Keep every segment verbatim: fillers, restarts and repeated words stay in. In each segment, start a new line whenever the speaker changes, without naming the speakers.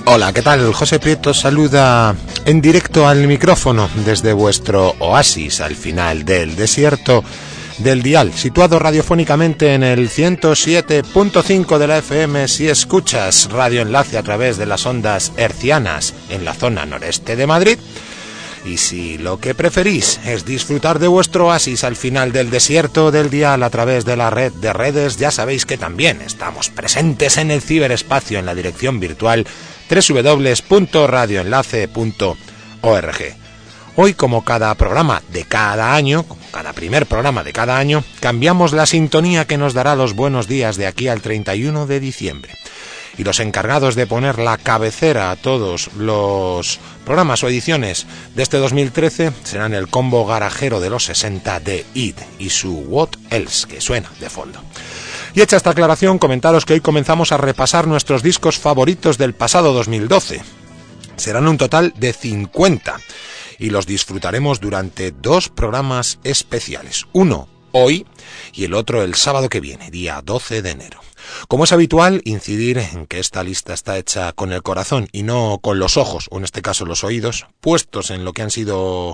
Hola, ¿qué tal? José Prieto saluda en directo al micrófono desde vuestro oasis al final del desierto del dial, situado radiofónicamente en el ciento siete punto cinco de la F M si escuchas Radio Enlace a través de las ondas hercianas en la zona noreste de Madrid. Y si lo que preferís es disfrutar de vuestro oasis al final del desierto del dial a través de la red de redes, ya sabéis que también estamos presentes en el ciberespacio en la dirección virtual doble u doble u doble u punto radio enlace punto org. Hoy, como cada programa de cada año, como cada primer programa de cada año, cambiamos la sintonía que nos dará los buenos días de aquí al treinta y uno de diciembre. Y los encargados de poner la cabecera a todos los programas o ediciones de este dos mil trece serán el combo garajero de los sesenta de It y su What Else, que suena de fondo. Y hecha esta aclaración, comentaros que hoy comenzamos a repasar nuestros discos favoritos del pasado dos mil doce. Serán un total de cincuenta y los disfrutaremos durante dos programas especiales. Uno hoy y el otro el sábado que viene, día doce de enero. Como es habitual, incidir en que esta lista está hecha con el corazón y no con los ojos, o en este caso los oídos, puestos en lo que han sido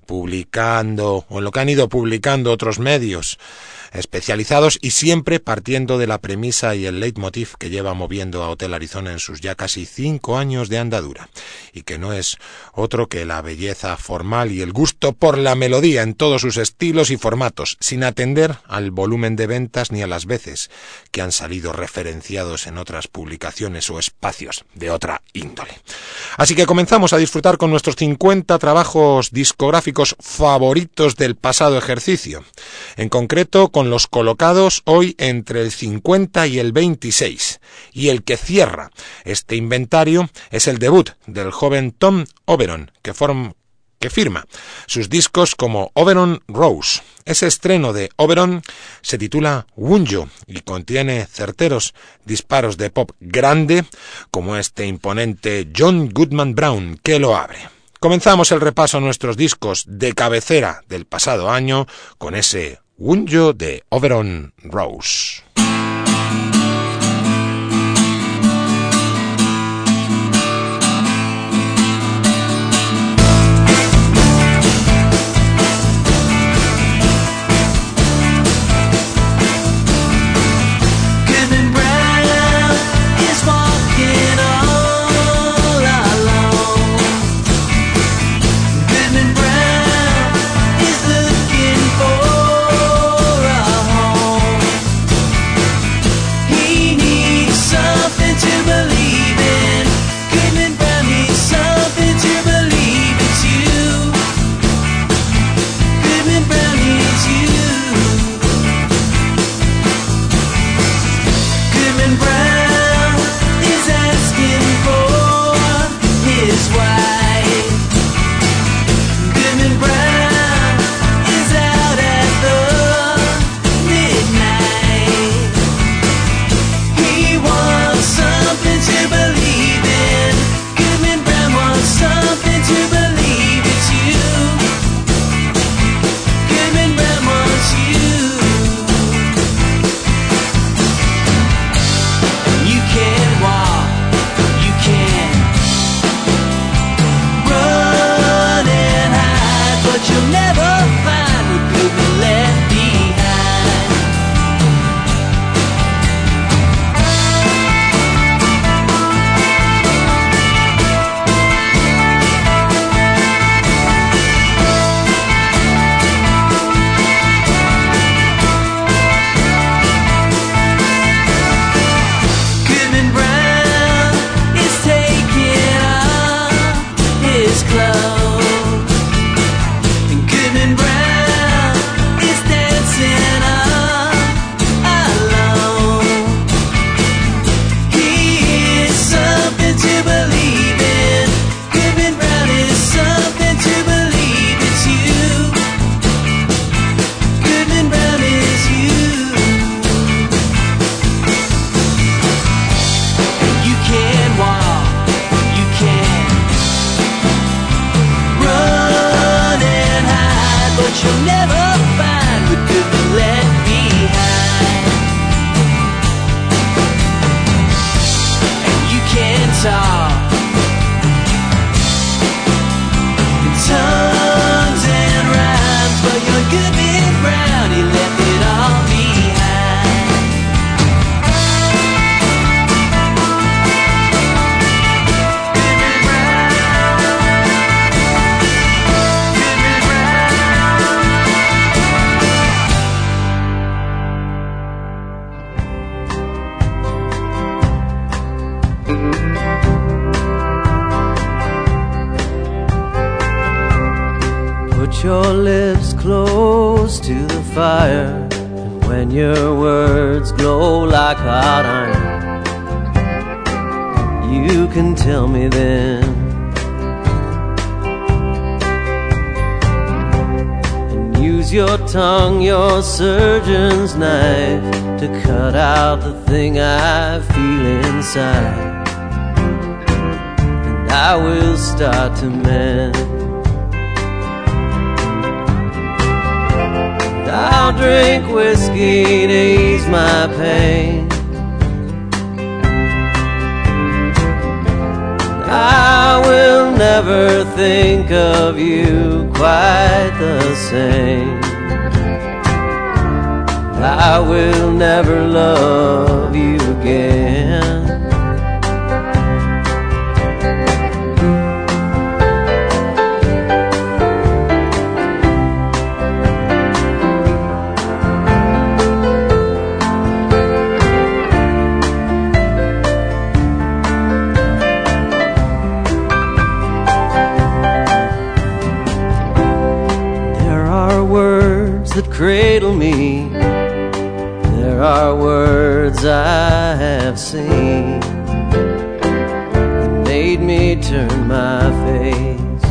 publicando, o en lo que han ido publicando otros medios especializados, y siempre partiendo de la premisa y el leitmotiv que lleva moviendo a Hotel Arizona en sus ya casi cinco años de andadura, y que no es otro que la belleza formal y el gusto por la melodía en todos sus estilos y formatos, sin atender al volumen de ventas ni a las veces que han salido referenciados en otras publicaciones o espacios de otra índole. Así que comenzamos a disfrutar con nuestros cincuenta trabajos discográficos favoritos del pasado ejercicio, en concreto con los colocados hoy entre el cincuenta y el veintiséis, y el que cierra este inventario es el debut del joven Tom Oberon, que forma que firma sus discos como Oberon Rose. Ese estreno de Oberon se titula Wunjo y contiene certeros disparos de pop grande, como este imponente John Goodman Brown que lo abre. Comenzamos el repaso a nuestros discos de cabecera del pasado año con ese Wunjo de Oberon Rose.
Brown is looking for a home. Good bit brown, he left it all behind. Good bit brown, good bit Put your lips close to the fire, and when your words glow like hot iron, you can tell me then. And use your tongue, your surgeon's knife, to cut out the thing I feel inside, and I will start to mend. I'll drink whiskey to ease my pain. I will never think of you quite the same. I will never love you again. That cradle me, there are words I have seen that made me turn my face.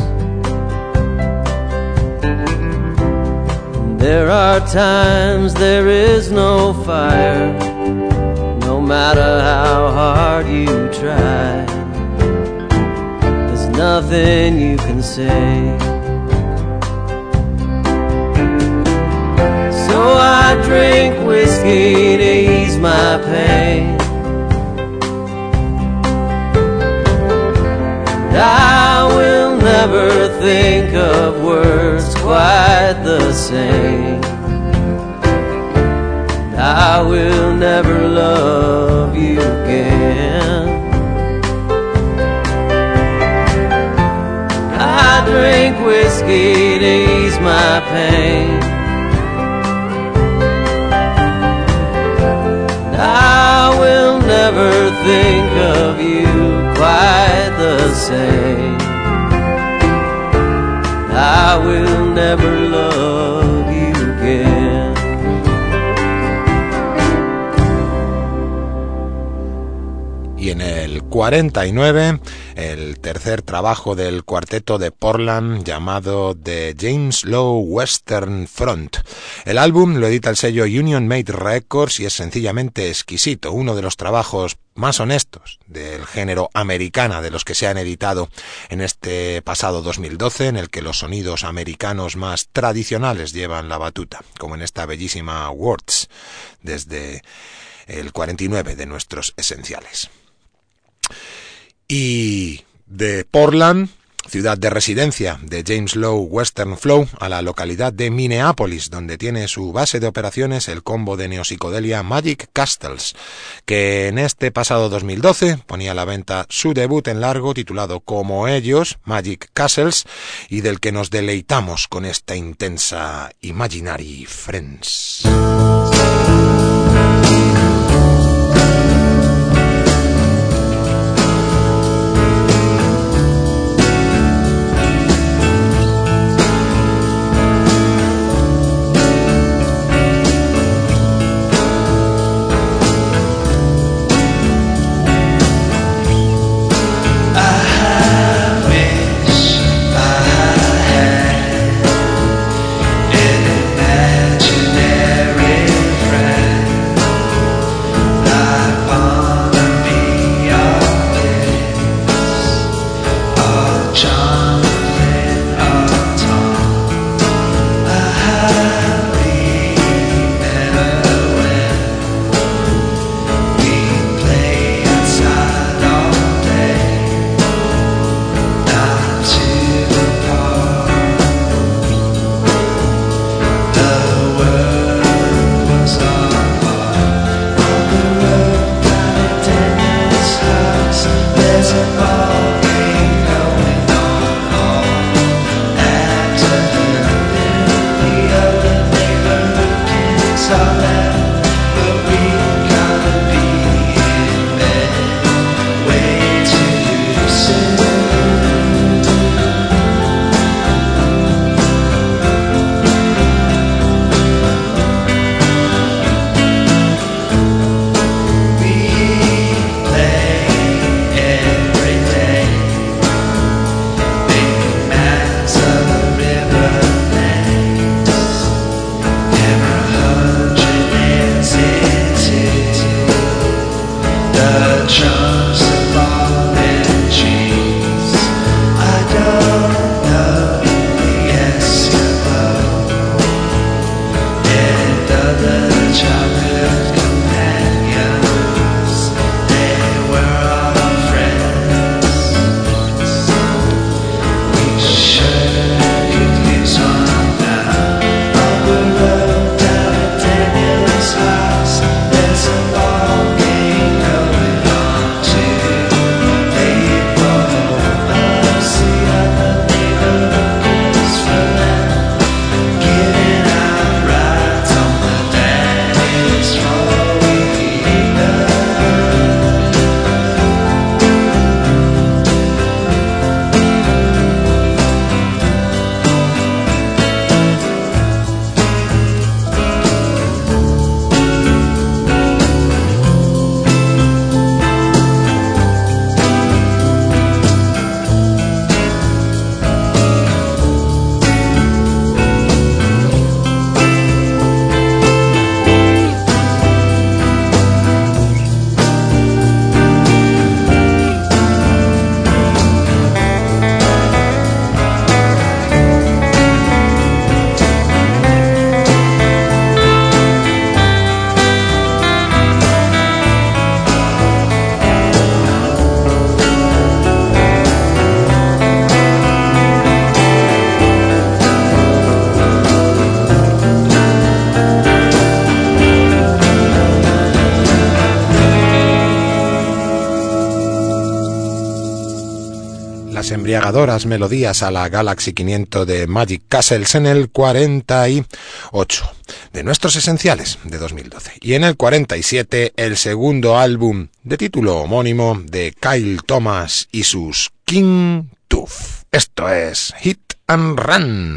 And there are times there is no fire, no matter how hard you try. There's nothing you can say. So I drink whiskey to ease my pain, and I will never think of words quite the same. And I will never love you again. I drink whiskey to ease my pain, I will never think of you quite the same. I will never love you again.
Y en el cuarenta y nueve, el tercer trabajo del cuarteto de Portland llamado The James Lowe Western Front. El álbum lo edita el sello Union Made Records y es sencillamente exquisito, uno de los trabajos más honestos del género americana de los que se han editado en este pasado dos mil doce, en el que los sonidos americanos más tradicionales llevan la batuta, como en esta bellísima Words, desde el cuarenta y nueve de nuestros esenciales. Y de Portland, ciudad de residencia de James Lowe Western Flow, a la localidad de Minneapolis, donde tiene su base de operaciones el combo de neopsicodelia Magic Castles, que en este pasado dos mil doce ponía a la venta su debut en largo titulado como ellos, Magic Castles, y del que nos deleitamos con esta intensa Imaginary Friends.
Imaginary
las embriagadoras melodías a la Galaxy quinientos de Magic Castles en el cuarenta y ocho de Nuestros Esenciales de dos mil doce. Y en el cuarenta y siete el segundo álbum de título homónimo de Kyle Thomas y sus King Tooth. Esto es Hit and Run.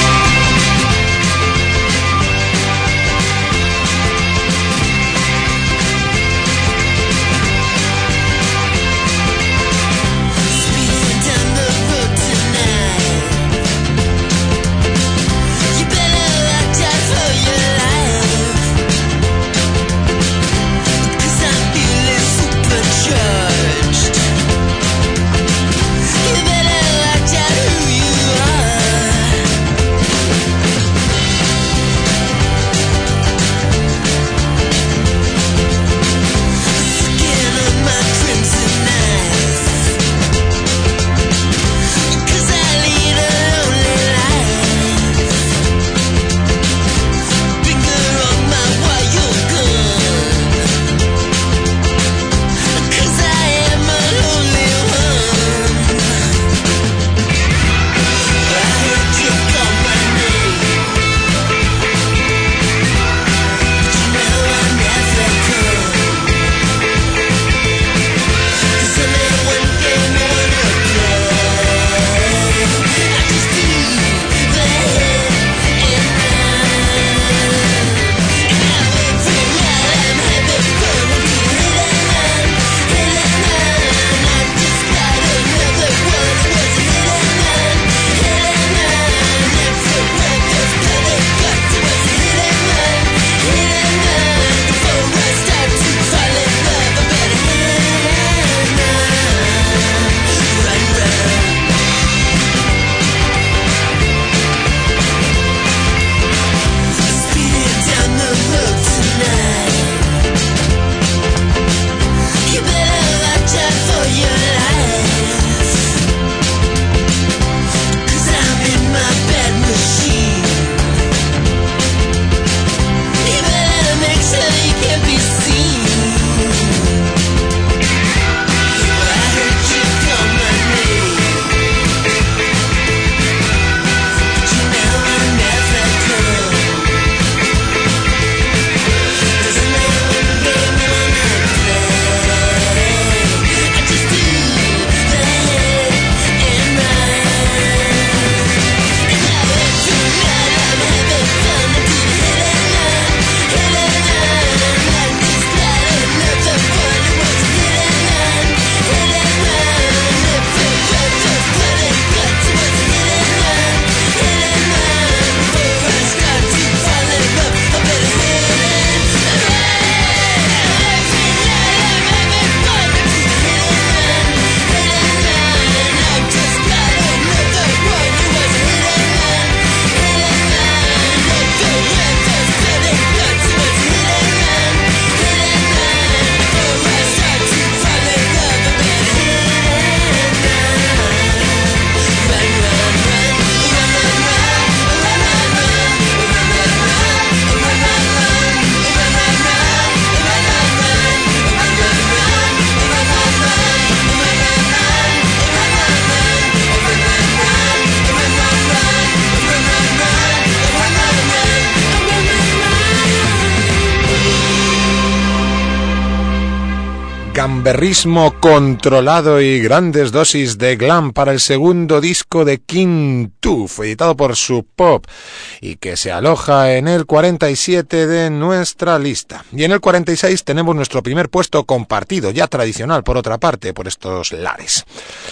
Gamberrismo controlado y grandes dosis de glam para el segundo disco de King Tooth, editado por Sub Pop, y que se aloja en el cuarenta y siete de nuestra lista. Y en el cuarenta y seis tenemos nuestro primer puesto compartido, ya tradicional por otra parte, por estos lares.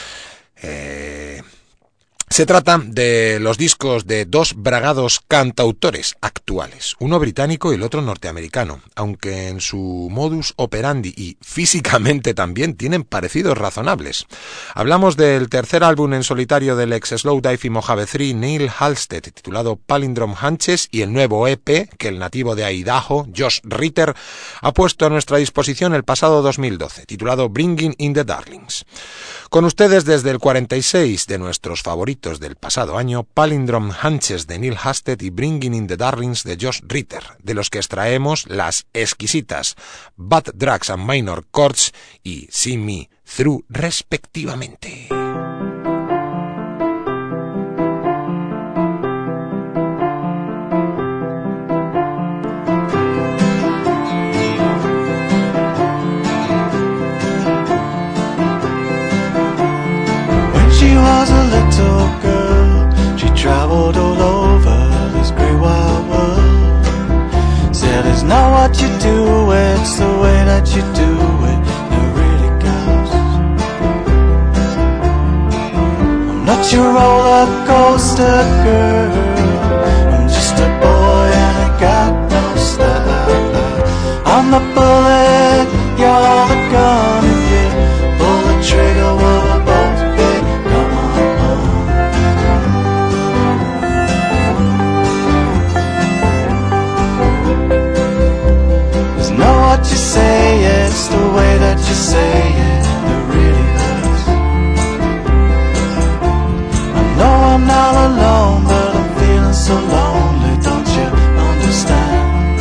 Eh... Se trata de los discos de dos bragados cantautores actuales, uno británico y el otro norteamericano, aunque en su modus operandi y físicamente también tienen parecidos razonables. Hablamos del tercer álbum en solitario del ex Slowdive y Mojave tres, Neil Halstead, titulado Palindrome Hunches, y el nuevo E P que el nativo de Idaho, Josh Ritter, ha puesto a nuestra disposición el pasado dos mil doce, titulado Bringing in the Darlings. Con ustedes desde el cuarenta y seis de nuestros favoritos del pasado año, Palindrome Hunches de Neil Halstead y Bringing in the Darlings de Josh Ritter, de los que extraemos las exquisitas Bad Drugs and Minor Chords y See Me Through respectivamente.
little girl. She traveled all over this great wide world. Said it's not what you do, it's the way that you do it that really counts. I'm not your roller coaster girl, I'm just a boy and I got no style. I'm the bullet, you're the gun. If you pull the trigger, we'll both be gone. It's not what you say, it's the way that you say it that really hurts. I know I'm not alone, but I'm feeling so lonely, don't you understand?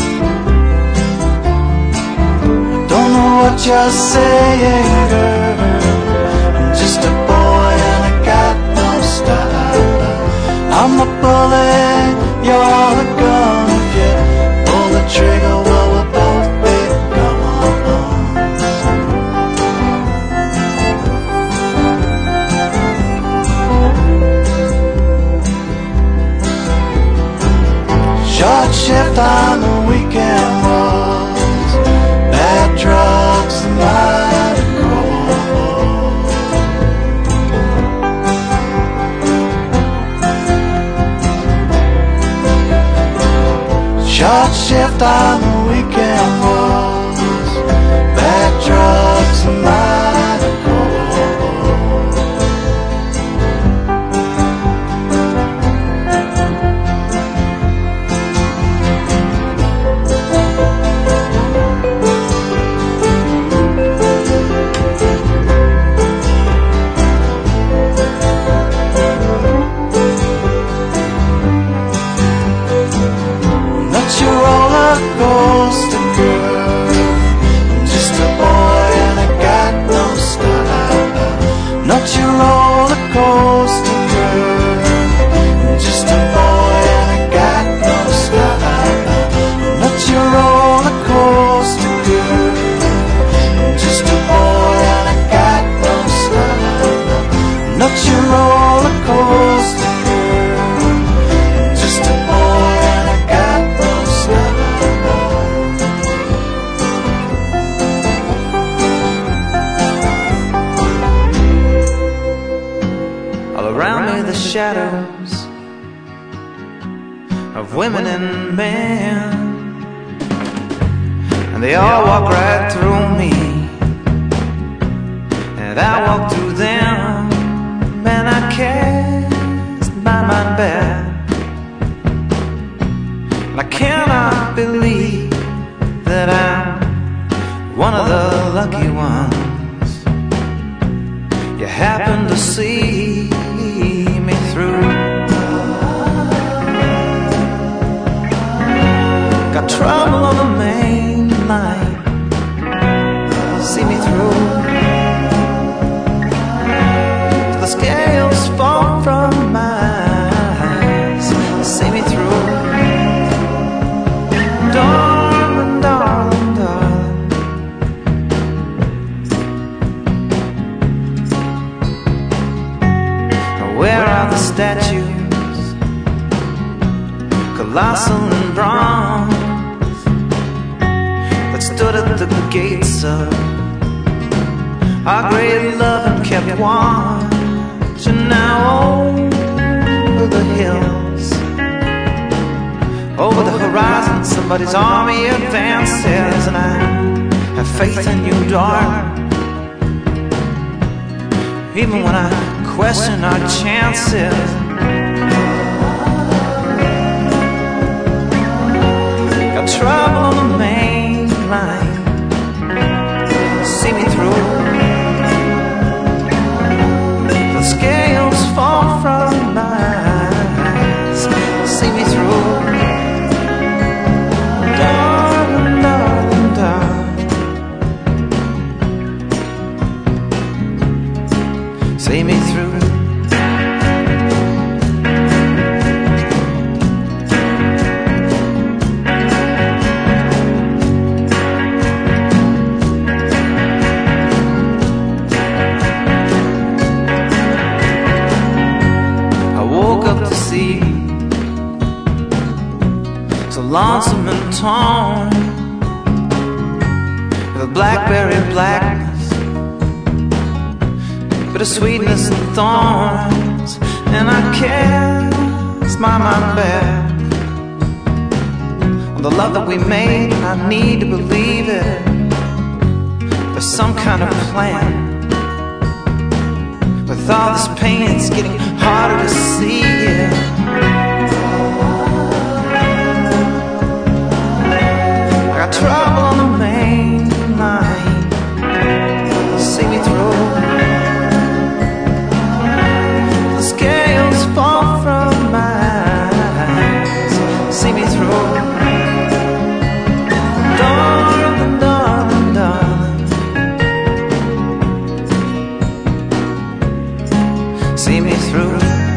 What you're saying, girl, I'm just a boy and I got no style. I'm the bullet, you're the gun. If you pull the trigger, well, we'll both be gone. Short shift on the weekend was bad drugs and light and cold. Short shift on the weekend was bad drugs and light and coaster girl, I'm just a boy and I got no style. Not your roller coaster girl, I'm just a boy and I got no style. Not your roller coaster girl, I'm just a boy and I got no style. Not your roller coaster girl, I'm just a boy and I got no style.
The shadows of women and men, and they all walk right through me, and I walk through them, and I cast by my bed, and I cannot believe that I'm one of the lucky ones you happen to see me through. Got trouble on the main line, see me through. Till the scales fall from my eyes, see me through. Darling, darling, darling, where are the statues, colossal and bronze, that stood at the gates of our great love and kept watching now over the hills, over the horizon? Somebody's army advances, and I have faith in you, darling, even when I question our chances. Got trouble on the main line, see me through. The scales fall from my eyes, see me through. Darling, darling, darling, see me through. torn with a blackberry blackness, bitter sweetness and thorns. And I cast my mind back on the love that we made, and I need to believe it. There's some kind of plan. With all this pain, it's getting harder to see it. I got trouble on the main line. See me through. The scales fall from my eyes. See me through. Darling, darling, darling. See me through.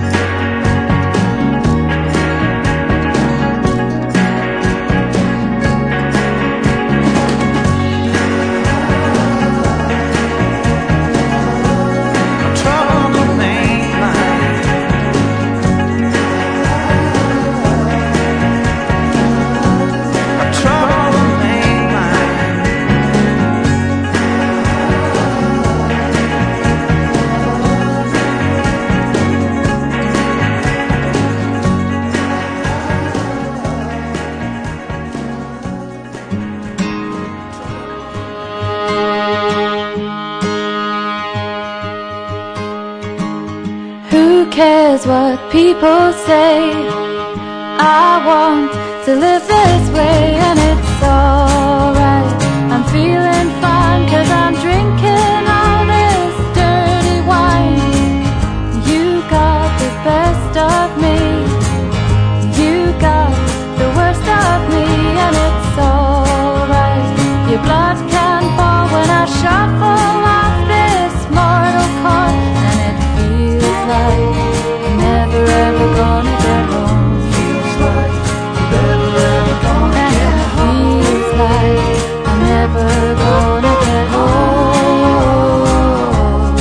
Cares what people say. I want to live this way, and it's alright. I'm feeling fine, cause I'm drinking all this dirty wine. You got the best of me, you got the worst of me, and it's alright. Your blood can fall when I shuffle off this mortal coil, and it feels like never ever gonna get home. Feels like never ever gonna get home. Feels like I'm never gonna get home.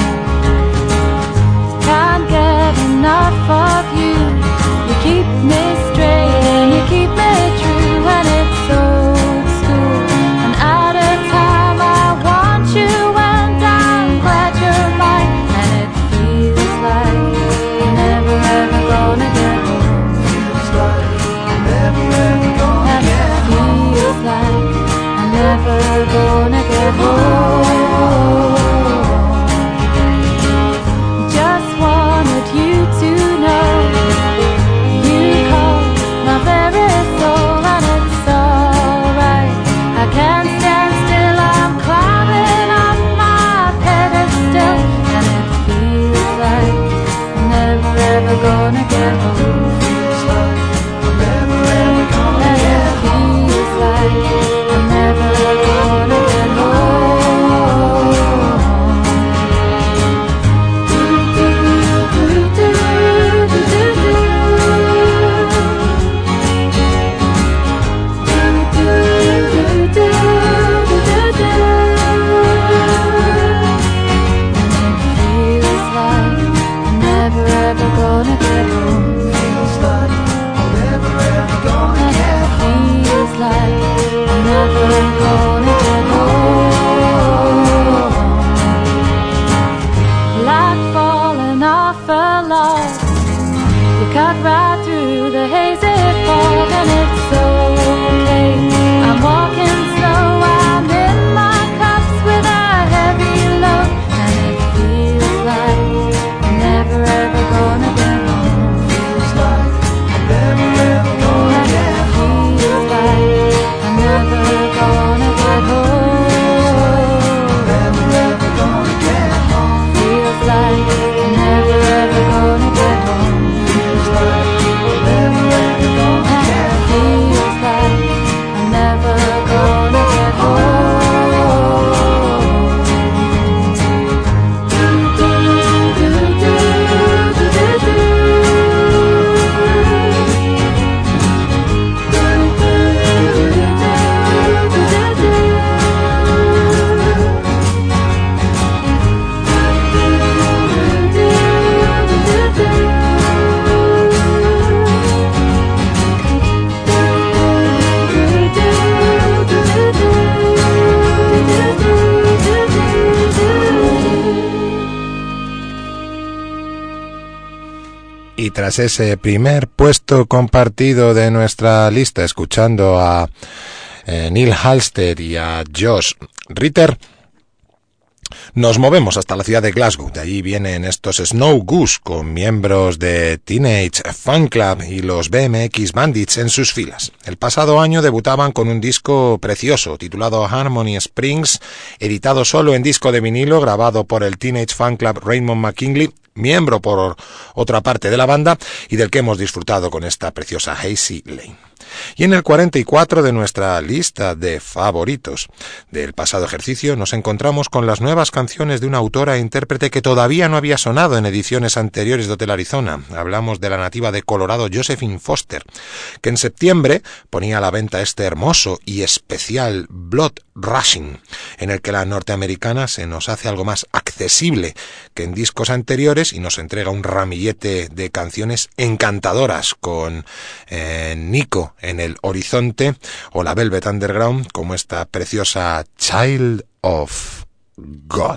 Can't get enough of you. You keep me straight and you keep me true, and it's old school. And at a time I want you, and I'm glad you're mine. And it feels like never ever gonna get home. Feels like I'm never ever gonna get home. Feels like I'm never gonna get home. Just wanted you to know you called my very soul, and it's alright. I can't stand still, I'm climbing up my pedestal, and it feels like never ever gonna get home. Feels like I'm never ever gonna get home. Feels like I'm never gonna get home. Do do do do do do do. Do do do do do do. Feels like I'm never ever gonna get home. Feels like I'm never ever gonna get home. Feels like I'm never gonna get home. Like falling off a log, you cut right through the hazy fog, and it's okay. I'm walking slow, I'm in my cups with a heavy load, and it feels like I'm never ever gonna get home. Feels like I'm never ever gonna get home. Feels like I'm never gonna get home. Never ever gonna get home. Feels like I'm never ever gonna get home. Feels like I'm never ever gonna get home. Feels
Y tras ese primer puesto compartido de nuestra lista, escuchando a eh, Neil Halstead y a Josh Ritter, nos movemos hasta la ciudad de Glasgow. De allí vienen estos Snow Goose, con miembros de Teenage Fan Club y los B M X Bandits en sus filas. El pasado año debutaban con un disco precioso titulado Harmony Springs, editado solo en disco de vinilo, grabado por el Teenage Fan Club Raymond McKinley, miembro por otra parte de la banda y del que hemos disfrutado con esta preciosa Hazy Lane. Y en el cuarenta y cuatro de nuestra lista de favoritos del pasado ejercicio nos encontramos con las nuevas canciones de una autora e intérprete que todavía no había sonado en ediciones anteriores de Hotel Arizona. Hablamos de la nativa de Colorado, Josephine Foster, que en septiembre ponía a la venta este hermoso y especial Blood Rushing, en el que la norteamericana se nos hace algo más accesible que en discos anteriores y nos entrega un ramillete de canciones encantadoras, con eh, Nico en el horizonte o la Velvet Underground, como esta preciosa Child of God.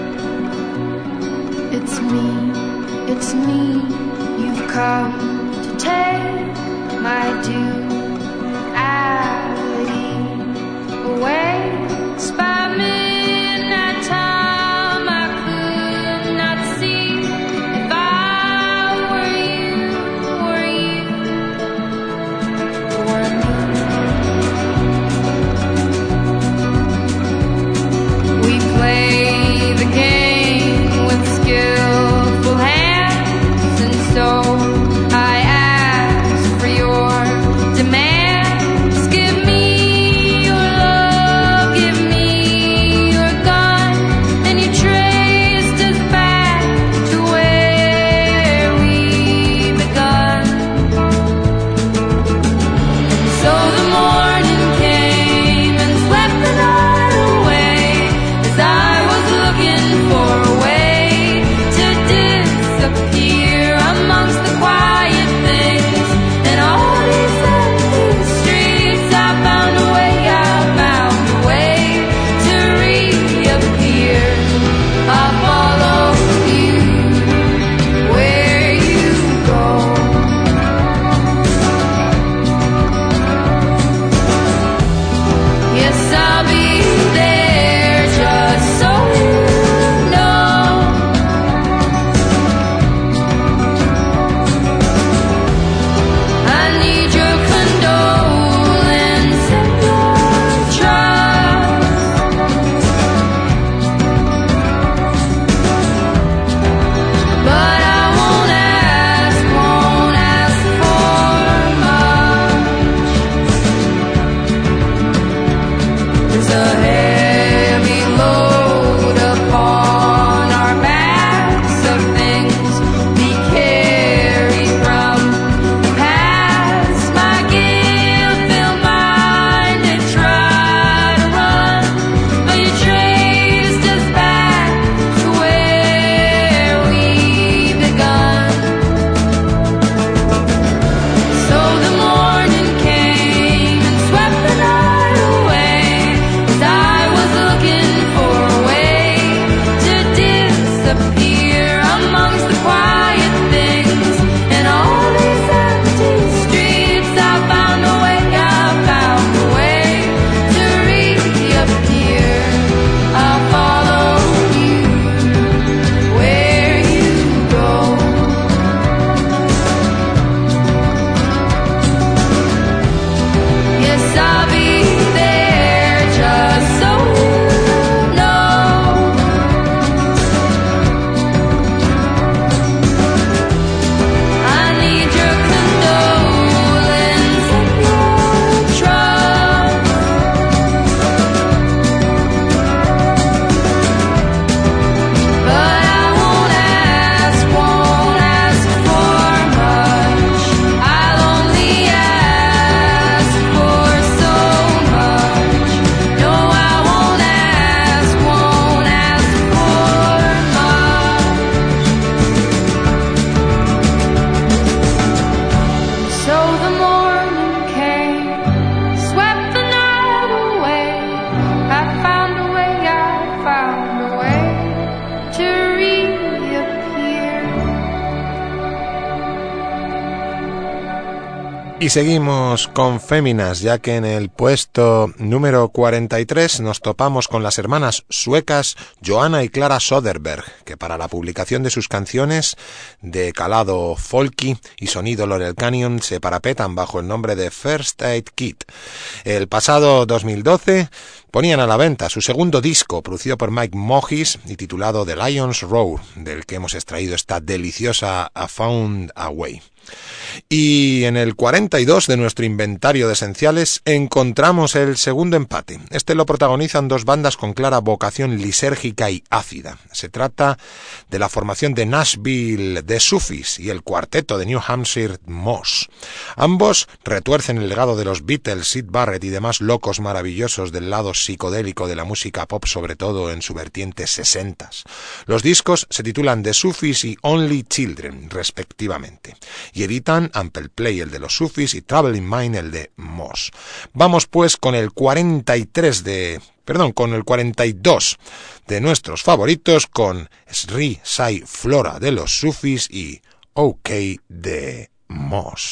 It's me, it's me, you've come to take my duality away. By midnight time I could not see if I were you, were you, were me. We play the game with skillful hands, and so I ask for your demands. Give me your love, give me your gun, and you traced us back to where we begun. So the morning came and swept the night away, as I was looking for a way to disappear amongst the quiet things and all these empty streets. I found a way, I found a way to reappear. I follow you where you go. Yes, I'll be there just so you know. I need your condolence and your trust, but I won't ask, won't ask for much. There's a heavy load upon our backs of things we carry from the past. My guilt-filled mind had tried to run, but you traced us back to where we begun. So the morning came and swept the night away, as I was looking for a way to disappear amongst the quiet things and all these empty streets. I found a way, I found a way to reappear. I'll follow you where you go. Yes, I'll be there just so you know. I need your condolence and your trust, but I won't ask, won't ask for much. I'll only ask for so much. No, I won't ask, won't ask for much. So the morning came, swept the night away. I found a way, I found a way to reappear.
Y seguimos con Féminas, ya que en el puesto número cuarenta y tres nos topamos con las hermanas suecas Johanna y Clara Söderberg, que para la publicación de sus canciones de calado folky y sonido Laurel Canyon se parapetan bajo el nombre de First Aid Kit. El pasado dos mil doce ponían a la venta su segundo disco, producido por Mike Mohis y titulado The Lion's Roar, del que hemos extraído esta deliciosa I Found a Way. Y en el cuarenta y dos de nuestro inventario de esenciales encontramos el segundo empate. Este lo protagonizan dos bandas con clara vocación lisérgica y ácida. Se trata de la formación de Nashville The Sufis y el cuarteto de New Hampshire Moss. Ambos retuercen el legado de los Beatles, Syd Barrett y demás locos maravillosos del lado psicodélico de la música pop, sobre todo en su vertiente sesentas. Los discos se titulan The Sufis y Only Children, respectivamente, y editan Ample Play, el de los Sufis, y Traveling Mind, el de Moss. Vamos pues con el cuarenta y tres de... Perdón, con el cuarenta y dos de nuestros favoritos, con Sri Sai Flora de los Sufis y OK de Moss.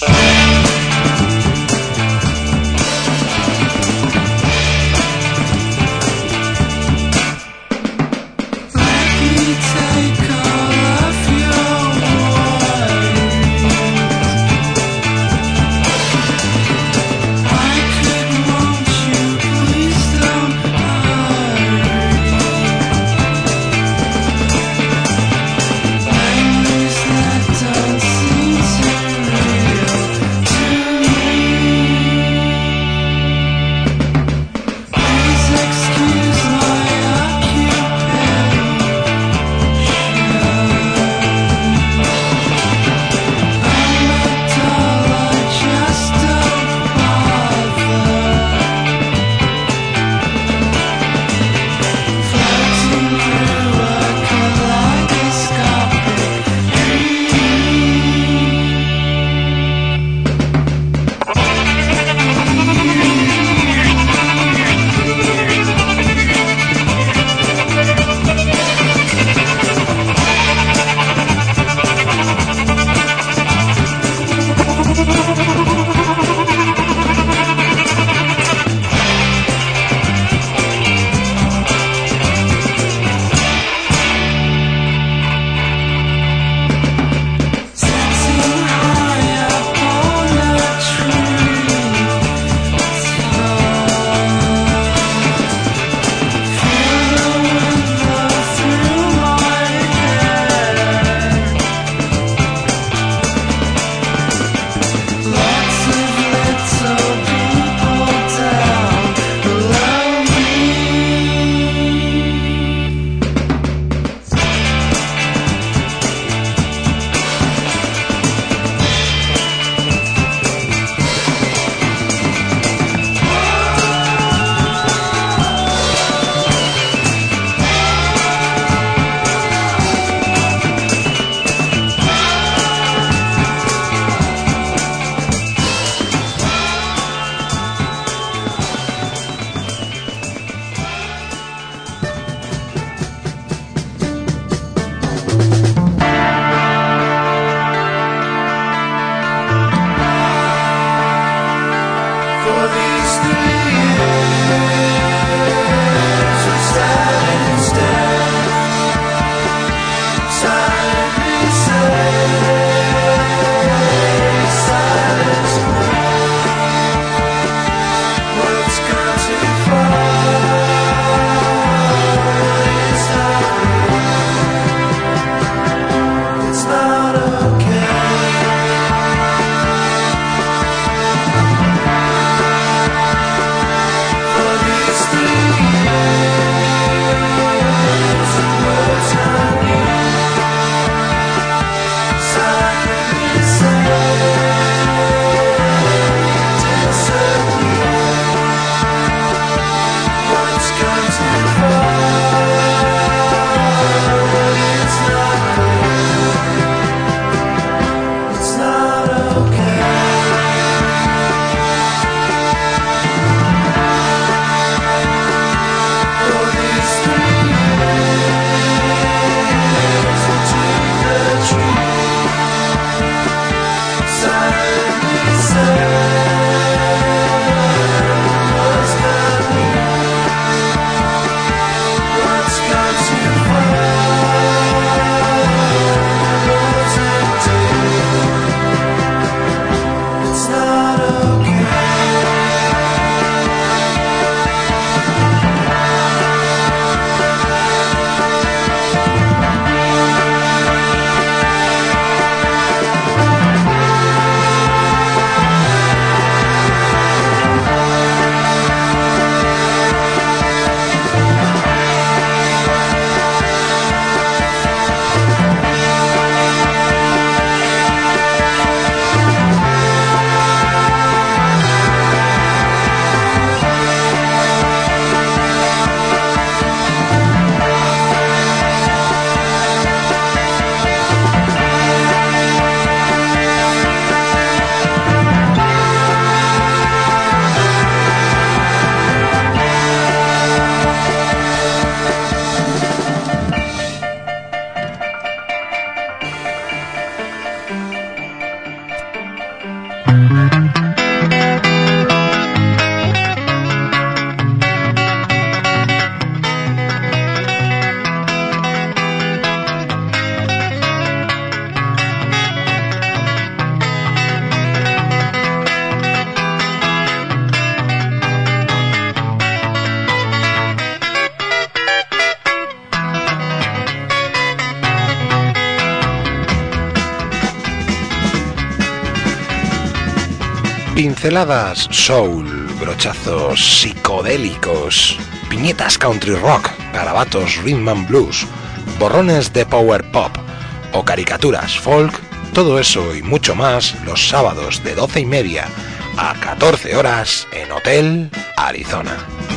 Memories that don't seem so real to me.
Pinceladas soul, brochazos psicodélicos, piñetas country rock, garabatos rhythm and blues, borrones de power pop o caricaturas folk, todo eso y mucho más los sábados de doce y media a catorce horas en Hotel Arizona.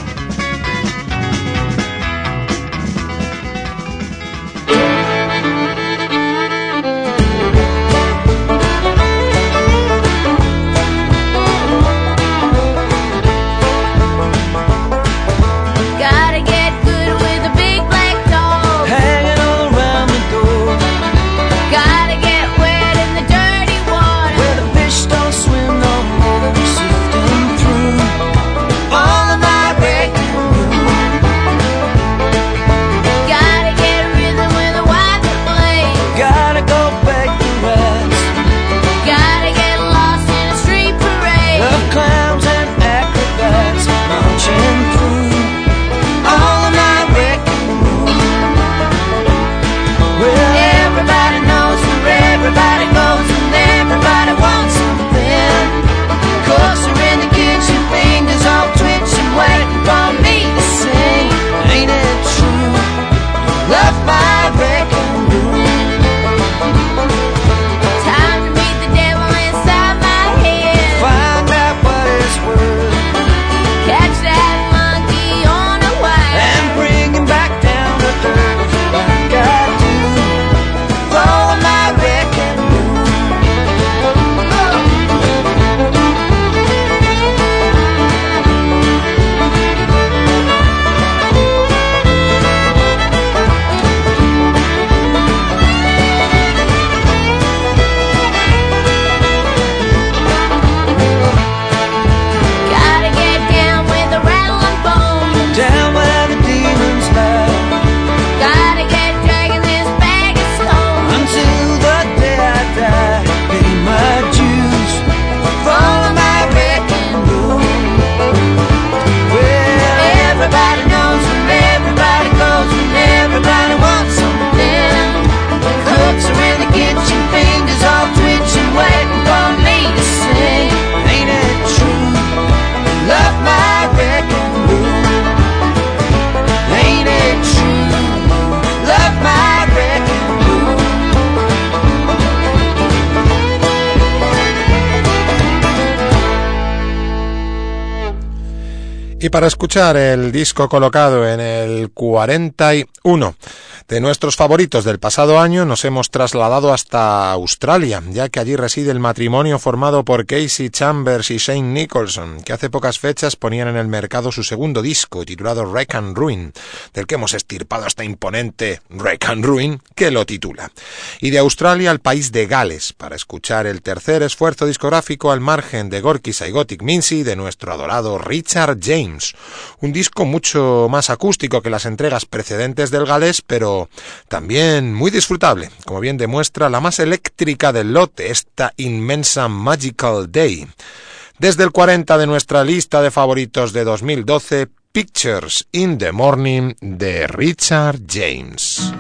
Y para escuchar el disco colocado en el cuarenta y uno de nuestros favoritos del pasado año, nos hemos trasladado hasta Australia, ya que allí reside el matrimonio formado por Casey Chambers y Shane Nicholson, que hace pocas fechas ponían en el mercado su segundo disco, titulado Wreck and Ruin, del que hemos estirpado esta imponente Wreck and Ruin, que lo titula. Y de Australia al país de Gales, para escuchar el tercer esfuerzo discográfico al margen de Gorky Psychotic Mincy de nuestro adorado Richard James. Un disco mucho más acústico que las entregas precedentes del galés, pero también muy disfrutable, como bien demuestra la más eléctrica del lote, esta inmensa Magical Day. Desde el cuarenta de nuestra lista de favoritos de dos mil doce, Pictures in the Morning de Richard James.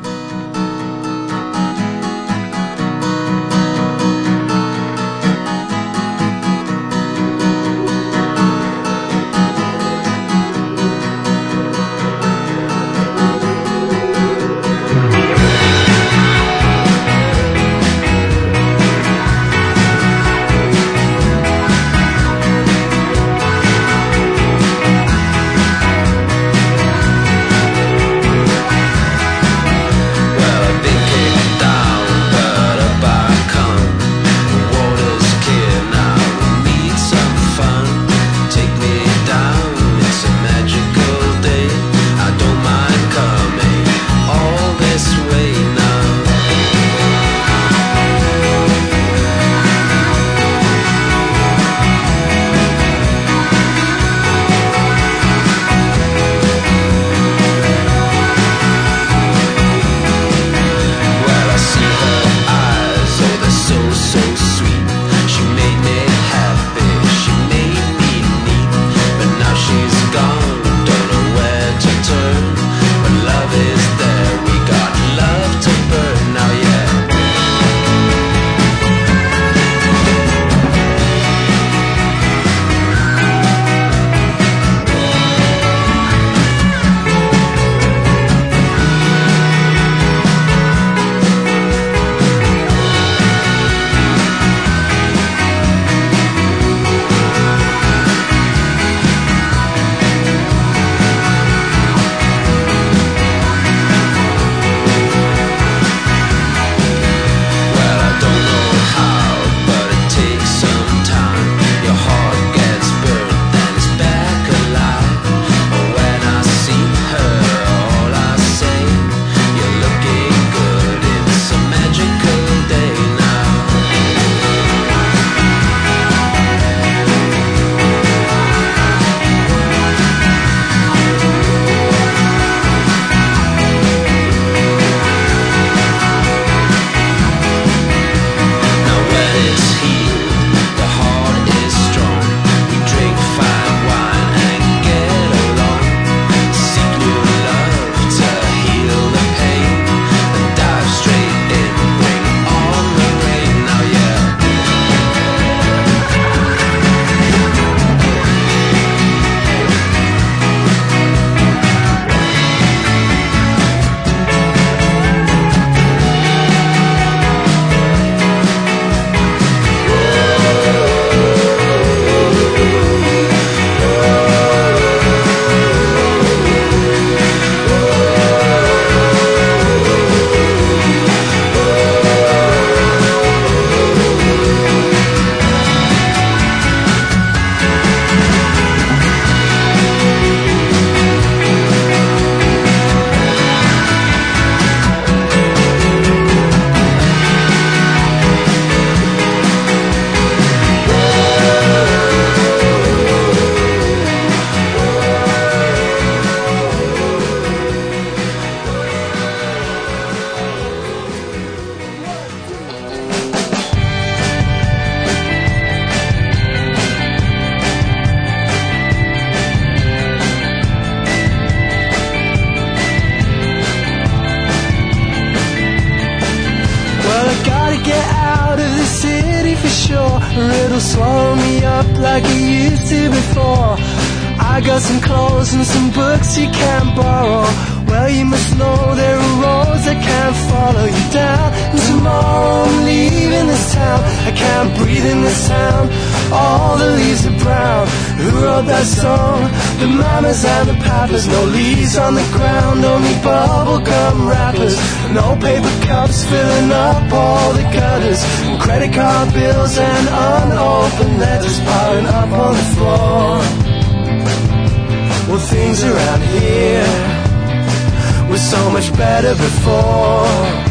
get out of the city for sure, or it'll swallow me up like it used to before. I got some clothes and some books you can't borrow. Well, you must know there are roads that can't follow you down. And tomorrow I'm leaving this town. I can't breathe in this town. All the leaves are brown. Who wrote that song? The mamas and the papas. No leaves on the ground, only bubblegum wrappers. No paper cups filling up all the gutters. And credit card bills and unopened letters piling up on the floor. Well, things around here were so much better before.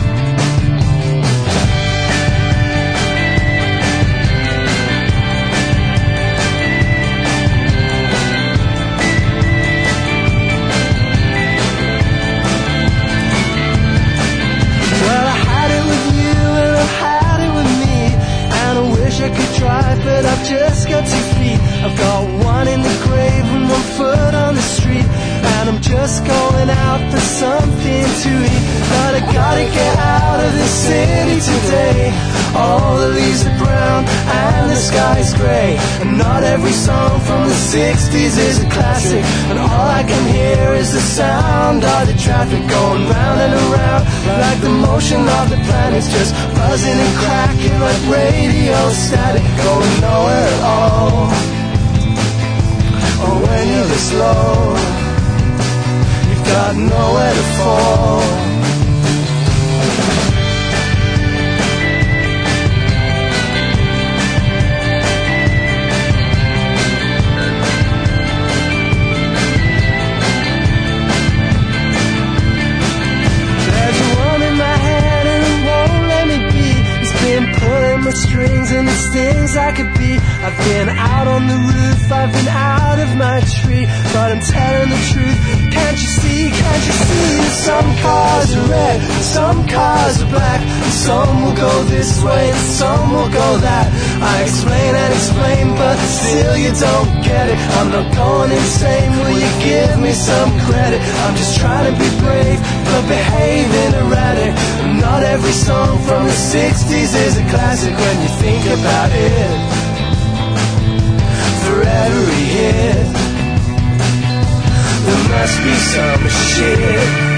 Well, I had it with you and I've had it with me, and I wish I could drive, but I've just got two feet. I've got one in the grave and one foot on the street, and I'm just going out for something to eat. But I gotta get out of this city today. All the leaves are brown and the sky's grey, and not every song from the sixties is a classic. And all I can hear is the sound of the traffic going round and around, like the motion of the planets just buzzing and cracking like radio static, going nowhere at all. Oh, when you're this low, you've got nowhere to fall. There's a worm in my head and it won't let me be. It's been pulling my strings and it stings like a bee. I've been out on the roof, I've been out of my tree, but I'm telling the truth. Can't you see, can't you see that some cars are red, some cars are black, and some will go this way and some will go that. I explain and explain, but still you don't get it. I'm not going insane, will you give me some credit? I'm just trying to be brave, but behaving erratic. Not every song from the sixties is a classic when you think about it. For every hit, there must be some shit.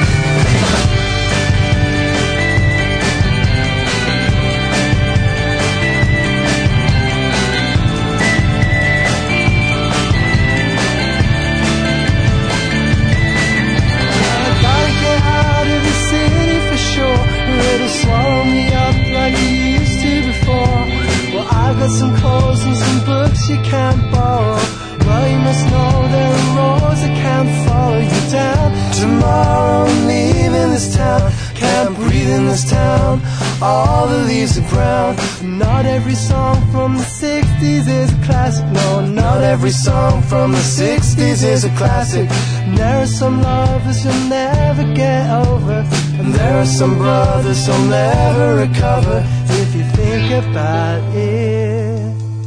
Swallow me up like you used to before. Well, I've got some clothes and some books you can't borrow. Well, you must know there are roads that can't follow you down. Tomorrow I'm leaving this town. Can't breathe in this town. All the leaves are brown. Not every song from the sixties is a classic. No, not every song from the sixties is a classic. And there are some lovers you'll never get over, and there are some brothers who'll never recover if you think about it.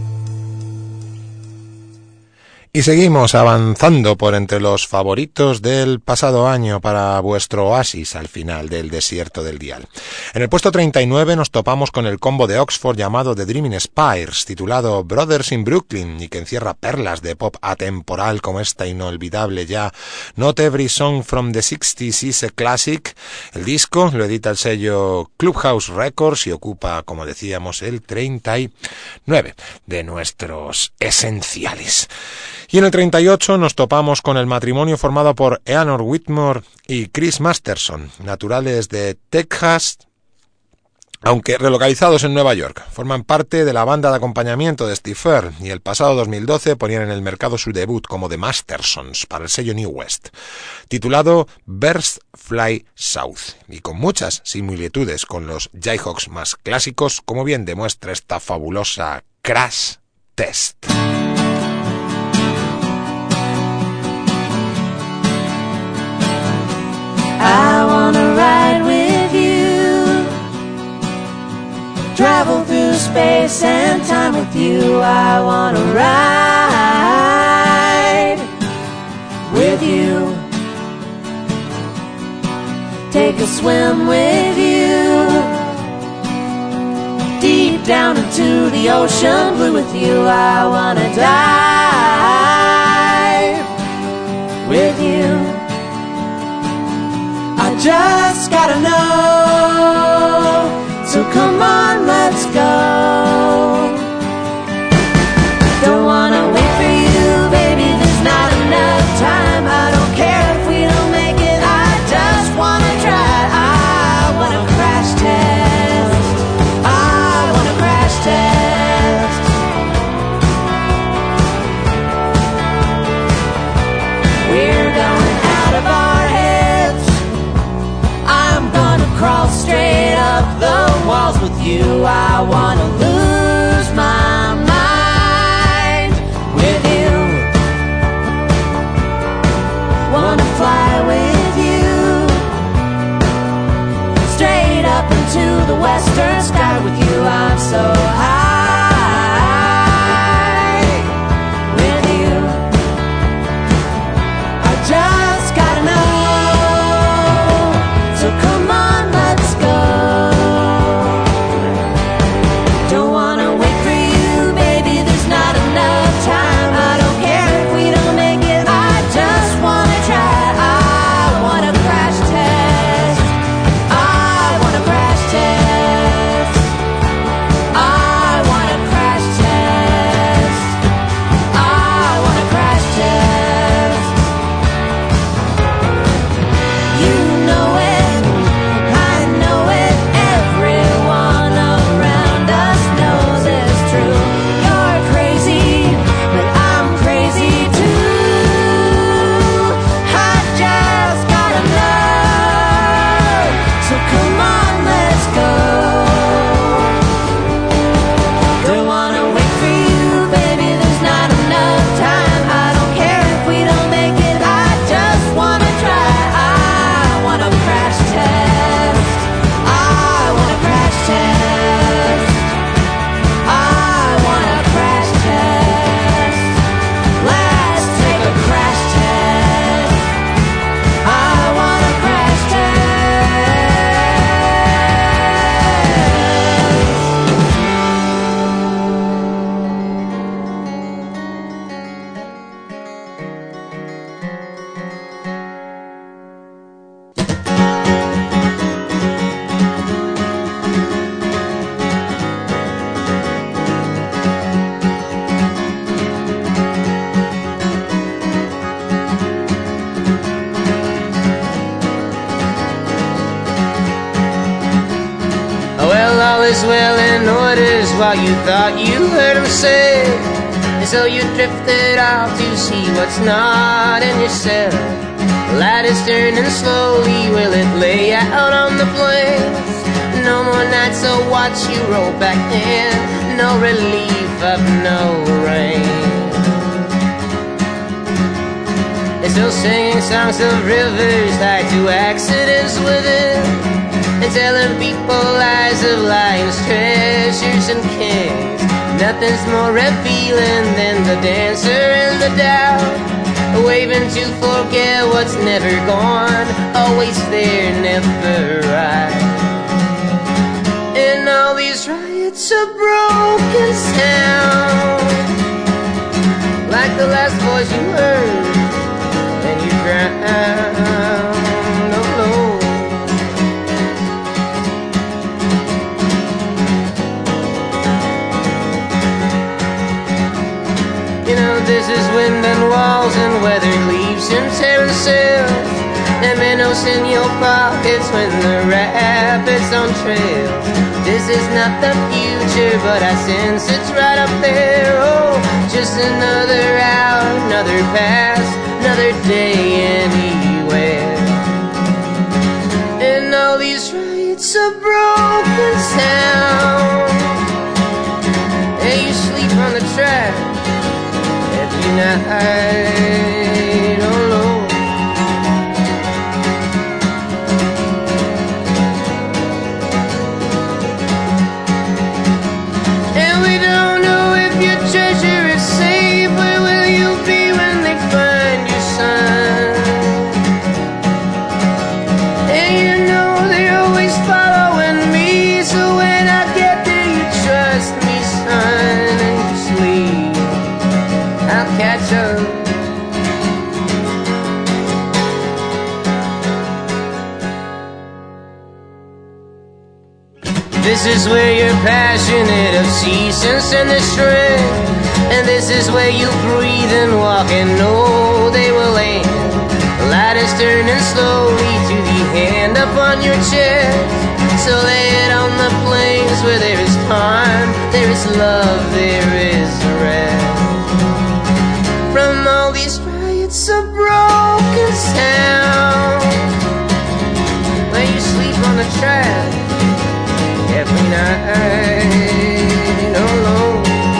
Y seguimos avanzando por entre los favoritos del pasado año para vuestro oasis al final del desierto del dial. En el puesto treinta y nueve nos topamos con el combo de Oxford llamado The Dreaming Spires, titulado Brothers in Brooklyn, y que encierra perlas de pop atemporal como esta inolvidable ya Not Every Song from the sixties is a Classic. El disco lo edita el sello Clubhouse Records y ocupa, como decíamos, el treinta y nueve de nuestros esenciales. Y en el treinta y ocho nos topamos con el matrimonio formado por Eleanor Whitmore y Chris Masterson, naturales de Texas, aunque relocalizados en Nueva York. Forman parte de la banda de acompañamiento de Steve Earle y el pasado dos mil doce ponían en el mercado su debut como The Mastersons para el sello New West, titulado Birds Fly South, y con muchas similitudes con los Jayhawks más clásicos, como bien demuestra esta fabulosa Crash Test.
I wanna ride with you, travel through space and time with you. I wanna ride with you, take a swim with you, down into the ocean blue. With you I wanna dive with you. I just gotta know, so come on, let's go. Don't wanna wait for you, baby, there's not enough time. I don't care if we don't make it, I just wanna try. I wanna crash test, I wanna crash test. We're going out of our heads, I'm gonna crawl straight up the walls with you. I wanna lose my mind with you. Wanna fly with you straight up into the western sky. With you I'm so high with you. I just gotta know, so come on, let's go. Don't wanna wait for you, baby, there's not enough time. I don't care if we don't make it, I just wanna try. I wanna crash test, I wanna crash test, I wanna crash test, I wanna crash test. You know it, I know it, everyone around us knows it's true. You're crazy, but I'm crazy too. I just gotta know, so come on, let's go. Don't wanna wait for you, baby, there's not enough time. I don't care if we don't make it, I just wanna try. I wanna crash test, I wanna crash test, I wanna crash test. Let's take a crash test, I wanna crash test.
Well, all is well in orders while you thought you heard him say. And so you drifted off to see what's not in yourself. The light is turning slowly, will it lay out on the plains? No more nights, so watch you roll back in. No relief of no rain. They're still singing songs of rivers tied to accidents within, and telling people lies of lions, treasures, and kings. Nothing's more revealing than the dancer in the doubt, waving to forget what's never gone, always there, never right. In all these riots of broken sound, like the last voice you heard, and you drowned. Oh Lord. You know, this is wind and walls and weathered leaves and terraces, and minnows in your pockets when the rapids on trails. This is not the future, but I sense it's right up there. Oh, just another hour, another pass, another day anywhere. And all these riots of broken sound, and you sleep on the track every night, oh Lord. And we don't know if your treasure is safe. Where will you be when they find your son? And you know they're always following me, so when I get there you trust This is where you're passionate of ceaseless and the strength. And this is where you breathe and walk and know they will end. The light is turning slowly to the hand upon your chest. So lay it on the plains where there is time, there is love, there is rest. From all these riots of broken sound, where you sleep on the track every night alone.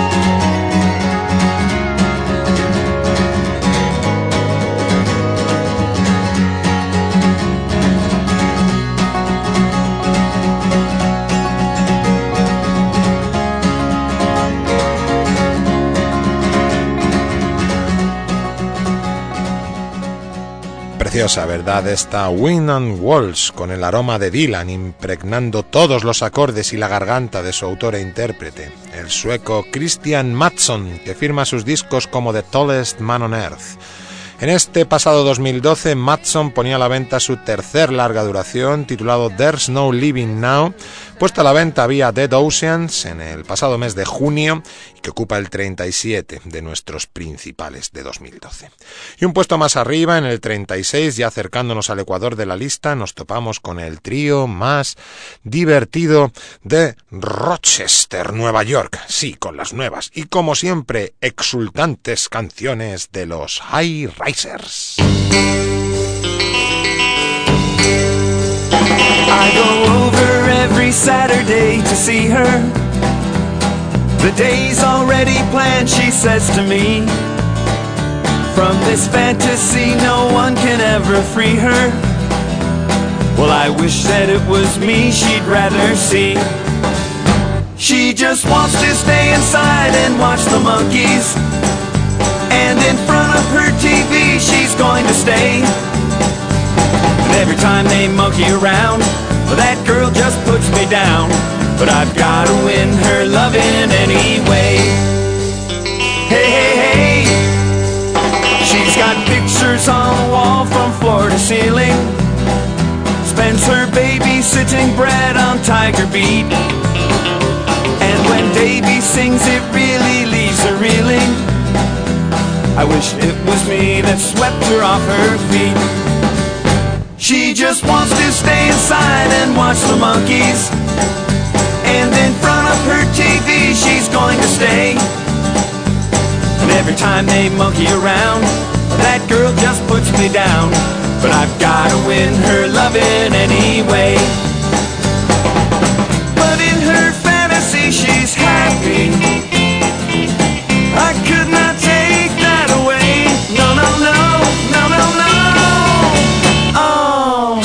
Preciosa, ¿verdad? Esta Wind and Walls, con el aroma de Dylan impregnando todos los acordes y la garganta de su autor e intérprete, el sueco Christian Mattsson, que firma sus discos como The Tallest Man on Earth. En este pasado dos mil doce, Mattsson ponía a la venta su tercer larga duración, titulado There's No Living Now, puesta a la venta vía Dead Oceans en el pasado mes de junio y que ocupa el treinta y siete de nuestros principales de dos mil doce. Y un puesto más arriba, en el treinta y seis, ya acercándonos al ecuador de la lista, nos topamos con el trío más divertido de Rochester, Nueva York. Sí, con las nuevas y, como siempre, exultantes canciones de los High Risers.
I go over every Saturday to see her. The day's already planned, she says to me. From this fantasy no one can ever free her. Well, I wish that it was me she'd rather see. She just wants to stay inside and watch the monkeys. And in front of her T V she's going to stay. And every time they monkey around, well, that girl just puts me down. But I've gotta win her loving anyway. Hey, hey, hey. She's got pictures on the wall from floor to ceiling. Spends her babysitting bread on Tiger Beat. And when Davy sings it really leaves her reeling. I wish it was me that swept her off her feet. She just wants to stay inside and watch the monkeys. And in front of her T V she's going to stay. And every time they monkey around, that girl just puts me down. But I've gotta win her loving anyway. But in her fantasy she's happy. I could not take that away. No, no, no, no, no, no. Oh.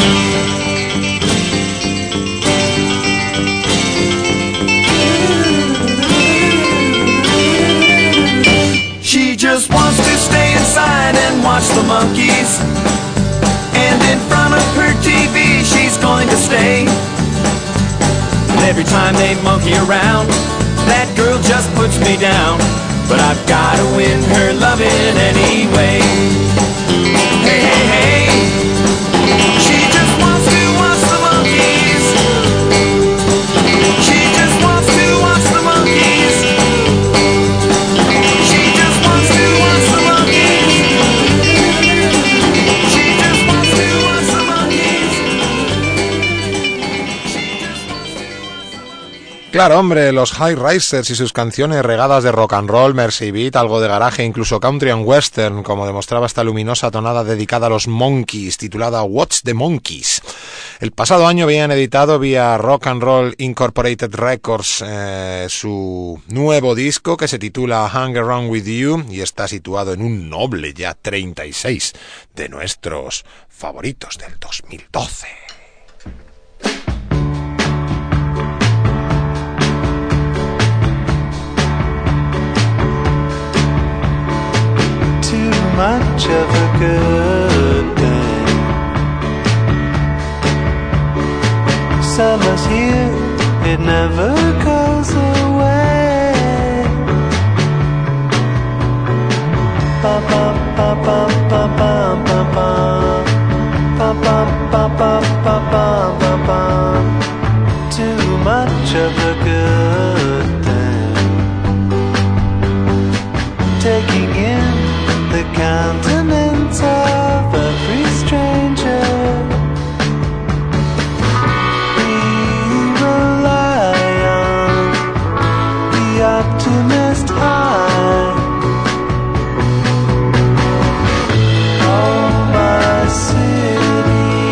She just wants to stay inside and watch the monkeys. And in front of her T V she's going to stay. And every time they monkey around, that girl just puts me down. But I've gotta win her loving anyway. Hey, hey, hey. She just wants to watch the monkeys. She just wants to watch the monkeys. She just wants to watch the monkeys. She just wants to watch the monkeys.
Claro, hombre, los High Risers y sus canciones regadas de rock and roll, mercy beat, algo de garaje, incluso country and western, como demostraba esta luminosa tonada dedicada a los Monkees, titulada What's the Monkees. El pasado año habían editado vía Rock and Roll Incorporated Records eh, su nuevo disco que se titula Hang Around With You y está situado en un noble ya treinta y seis de nuestros favoritos del dos mil doce.
Much of a good thing. Summer's here, it never goes away. Ba ba ba ba ba ba ba ba ba ba ba ba ba ba ba. Too much much of the good thing, taking in the countenance of every stranger. We rely on the optimist high. Oh, my city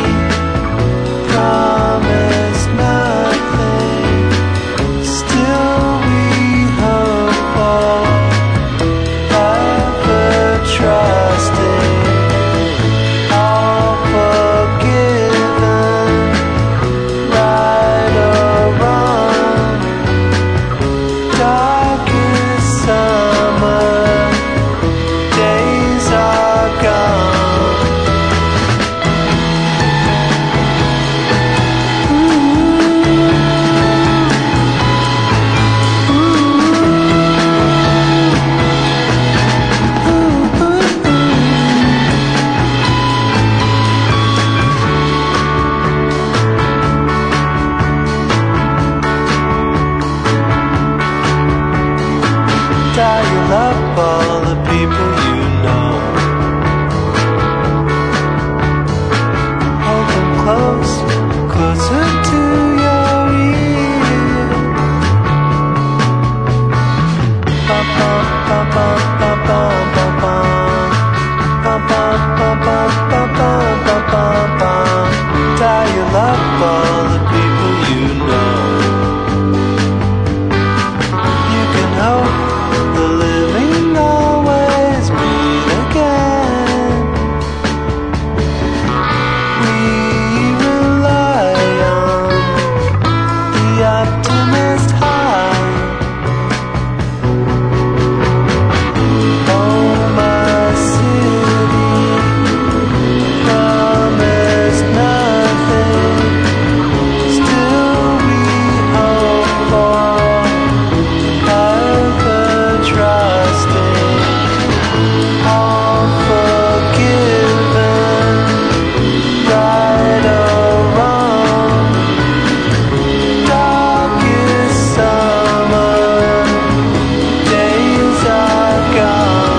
promised nothing. Still we hope for ever trusting, all forgiven, right or wrong. Darkest summer days are gone. Dial up all the people you know. Hold them close, closer to your ear. Bum, bum, bum, bum, bum, bum, bum, bum. Bum, bum, bum, bum, bum, bum, bum, bum, bum. Dial up all the people you know. You can hope the living always meet again. We rely on the optimist high. Oh, my city promised nothing. Still we hope for ever trusting, all forgiven, right or wrong. Darkest summer days are gone.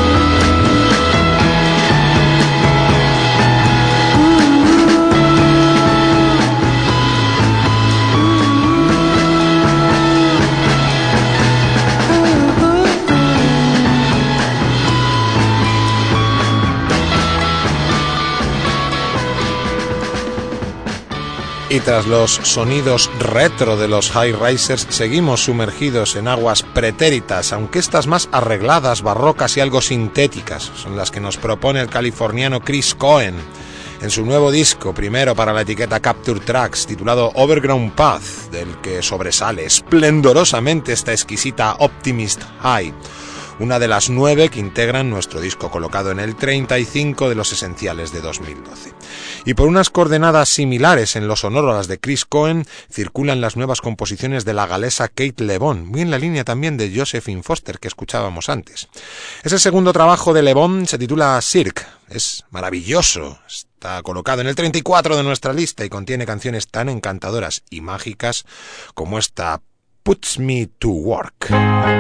Y tras los sonidos retro de los High Risers, seguimos sumergidos en aguas pretéritas, aunque estas más arregladas, barrocas y algo sintéticas son las que nos propone el californiano Chris Cohen en su nuevo disco, primero para la etiqueta Capture Tracks, titulado Overgrown Path, del que sobresale esplendorosamente esta exquisita Optimist High, una de las nueve que integran nuestro disco, colocado en el treinta y cinco de los esenciales de dos mil doce. Y por unas coordenadas similares en lo sonoro a las de Chris Cohen, circulan las nuevas composiciones de la galesa Kate LeBon, muy en la línea también de Josephine Foster, que escuchábamos antes. Ese segundo trabajo de LeBon se titula Cirque, es maravilloso, está colocado en el treinta y cuatro de nuestra lista y contiene canciones tan encantadoras y mágicas como esta Puts Me to Work.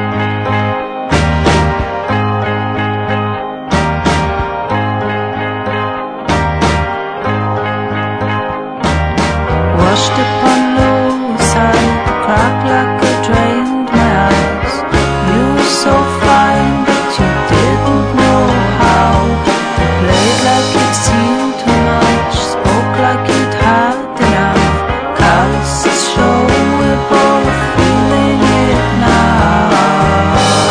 Washed upon the side, cracked like a drained mouse. You were so fine, but you didn't know how. Played like you'd seen too much, spoke like you'd had enough. Calloused show, we're both feeling it now.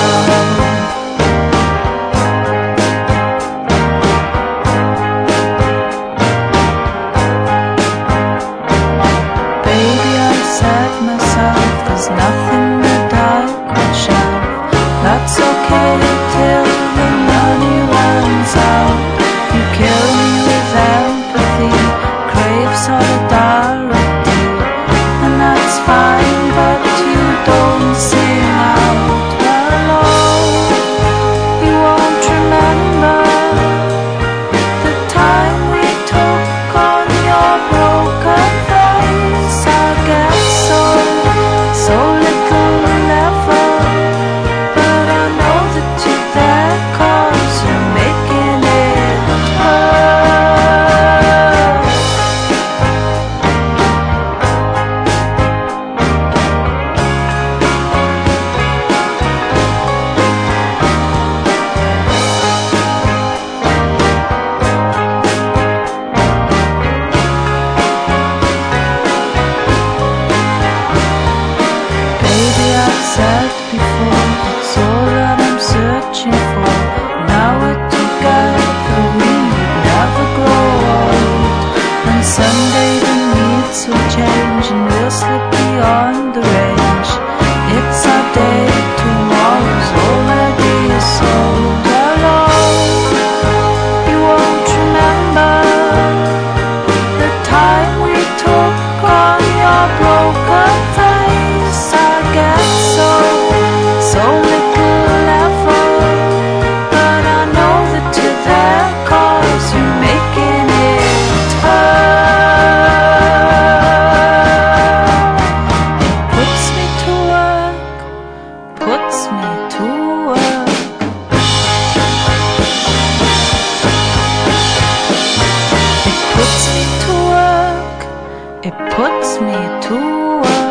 on the range. It's our day, tomorrow's already sold. Alone, you won't remember the time we took on your broken face. I get so, so little effort, but I know that you're there 'cause you're making it hurt. It puts me to work, puts me to work. It puts me to work, it puts me to work.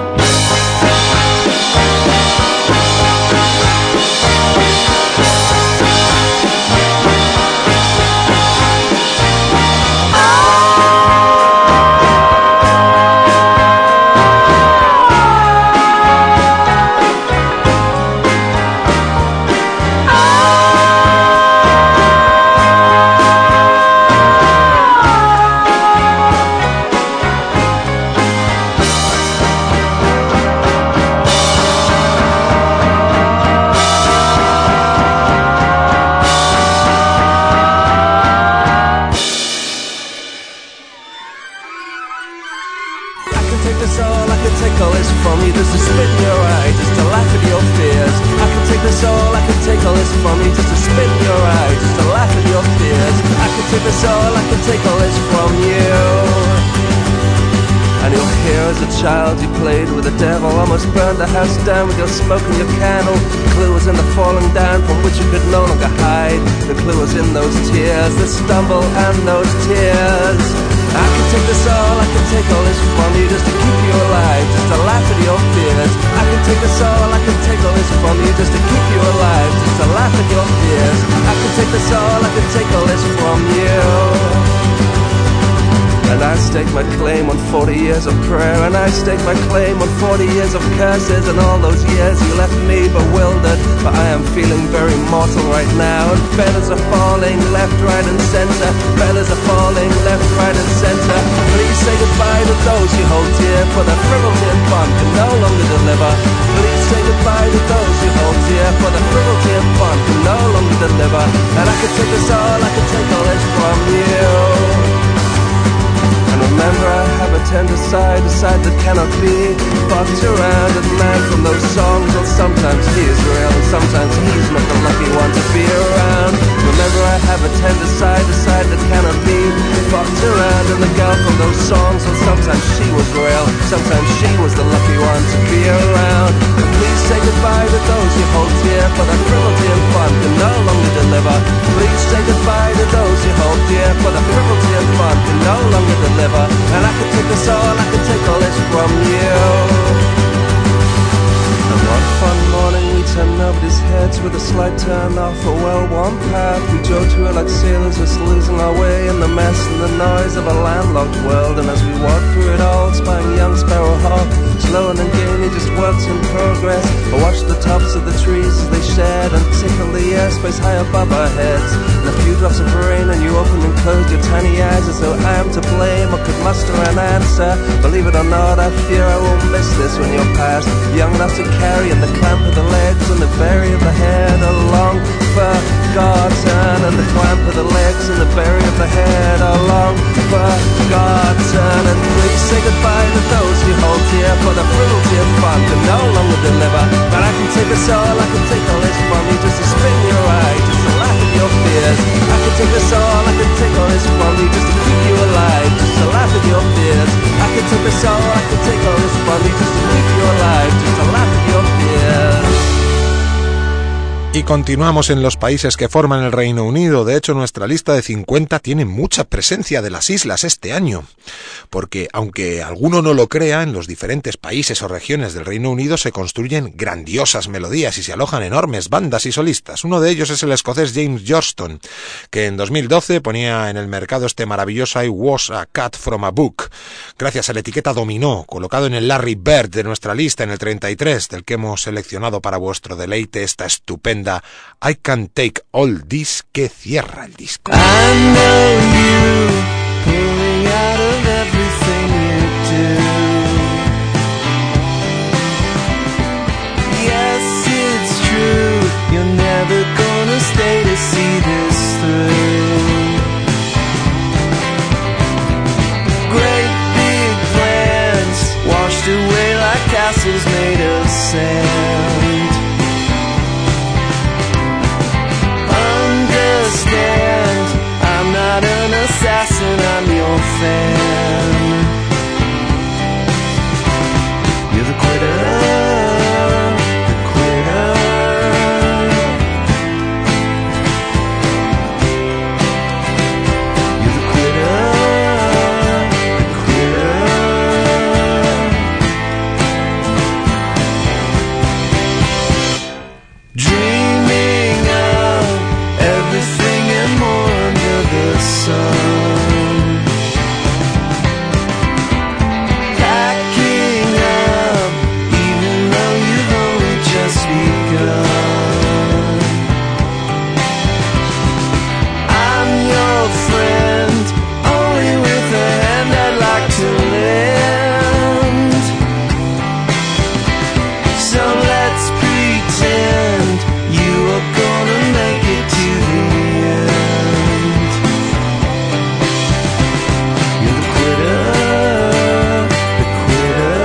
I can take this all, I can take all this from you, just to spit in your eye, just to laugh at your fears. I can take this all, I can take all this from you, just to spit in your eye, just to laugh at your fears. I can take this all, I can take all this from you. And you'll hear as a child you played with the devil, almost burned the house down with your smoke and your candle. The clue was in the falling down from which you could no longer hide. The clue was in those tears, the stumble and those tears. I can take this all, I can take all this from you, just to keep you alive, just to laugh at your fears. I can take this all, I can take all this from you, just to keep you alive, just to laugh at your fears. I can take this all, I can take all this from you. And I stake my claim on forty years of prayer, and I stake my claim on forty years of curses. And all those years you left me bewildered, but I am feeling very mortal right now. And feathers are falling left, right and center. Feathers are falling left, right and center. Please say goodbye to those you hold dear, for the frivolity and fun can no longer deliver. Please say goodbye to those you hold dear, for the frivolity and fun can no longer deliver. And I can take this all, I can take all this from you. And remember I have a tender side, a side that cannot be boxed around at night from those songs. Well, sometimes he is real and sometimes he's not the lucky one to be around. Remember I have a tender side, a side that cannot be boxed around. And the girl from those songs, well, sometimes she was real, sometimes she was the lucky one to be around. And please say goodbye to those you hold dear, for that frivolity and fun can no longer deliver. Please say goodbye to those you hold dear, for the frivolity and fun can no longer deliver. And I can take this all, I can take all this from you. And one fun morning we turned nobody's heads with a slight turn off a well-worn path. We drove through it like sailors, just losing our way in the mess and the noise of a landlocked world. And as we walked through it all, spying young sparrow hawk, slow and ungainly, just works in progress. I watched the tops of the trees as they shed and tickled the airspace high above our heads. And a few drops of rain and you opened and closed your tiny eyes as though I am to blame or could muster an answer. Believe it or not, I fear I will miss this when you're past, young enough to carry in the clamp of the legs and the berry of the head, a long forgotten, and the clamp of the legs and the berry of the head, a long forgotten. And please say goodbye to those you hold dear, for the cruelty and fun can no longer deliver. But I can take this all, I can take all this from you, just to spin your eye, just to laugh at your fears. I can take this all, I can take all this from you, just to keep you alive, just to laugh at your fears. I can take this all, I can take all this from you, just to keep you alive, just to laugh at your fears.
Y continuamos en los países que forman el Reino Unido. De hecho, nuestra lista de cincuenta tiene mucha presencia de las islas este año, porque aunque alguno no lo crea, en los diferentes países o regiones del Reino Unido se construyen grandiosas melodías y se alojan enormes bandas y solistas. Uno de ellos es el escocés James Johnston, que en dos mil doce ponía en el mercado este maravilloso I Was a Cat from a Book, gracias a la etiqueta Dominó, colocado en el Larry Bird de nuestra lista en el treinta y tres, del que hemos seleccionado para vuestro deleite esta estupenda I Can Take All This, que cierra el disco.
I know you pulling out of everything you do. our castles made of sand. Understand, I'm not an assassin, I'm your fan. You're the quitter, the quitter. You're the quitter, the quitter. Dreaming of everything and more under the sun. Packing up, even though you've only just begun. I'm your friend, only with a hand I'd like to lend. So let's pretend you are gonna make it to the end. You're the quitter, the quitter.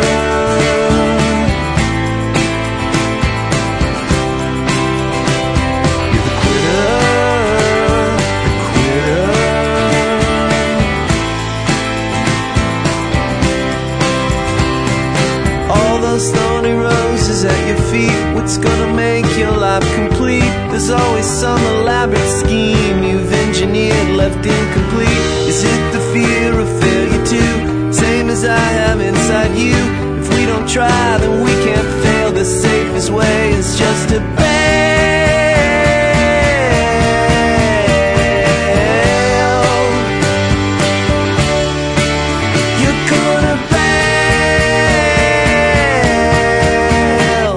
You're the quitter, the quitter. All those thorny roses at your feet, what's gonna make your life complete? There's always some elaborate scheme you've engineered, left incomplete. Is it the fear of failure too? Same as I have inside you. If we don't try, then we can't fail. The safest way is just to bail. You're gonna bail.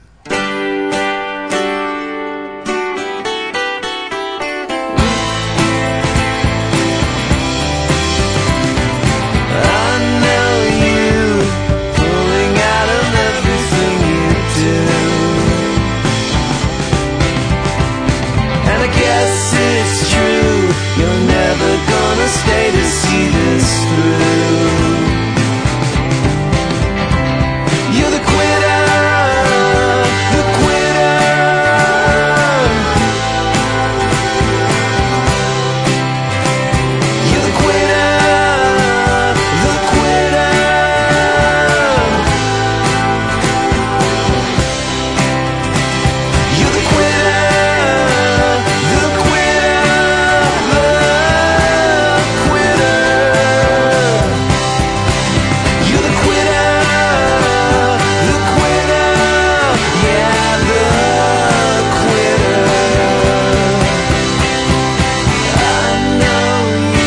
I know you, pulling out of everything you do. And I guess it's true, you're never gonna stay to see this through. You're the quitter, the quitter. You're the quitter, the quitter. You're the quitter, the quitter, the quitter. You're the quitter, the quitter. Yeah, the quitter. I know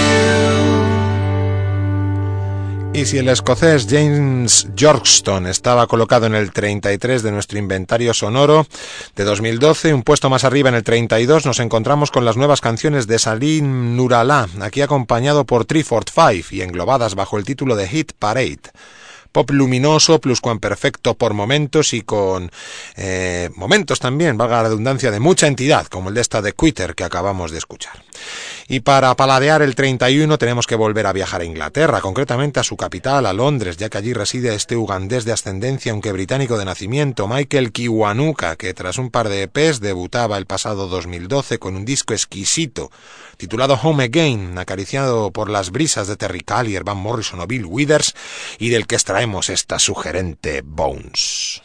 you.
Y si el escocés James Yorkston estaba colocado en el treinta y tres de nuestro inventario sonoro de dos mil doce, un puesto más arriba en el treinta y dos nos encontramos con las nuevas canciones de Salim Nurallah, aquí acompañado por Three Fort Five y englobadas bajo el título de Hit Parade. Pop luminoso, pluscuamperfecto por momentos y con eh, momentos también, valga la redundancia, de mucha entidad, como el de esta de Quitter que acabamos de escuchar. Y para paladear el treinta y uno tenemos que volver a viajar a Inglaterra, concretamente a su capital, a Londres, ya que allí reside este ugandés de ascendencia, aunque británico de nacimiento, Michael Kiwanuka, que tras un par de E Pes debutaba el pasado dos mil doce con un disco exquisito, titulado Home Again, acariciado por las brisas de Terry Callier, Van Morrison o Bill Withers, y del que extraemos esta sugerente Bones.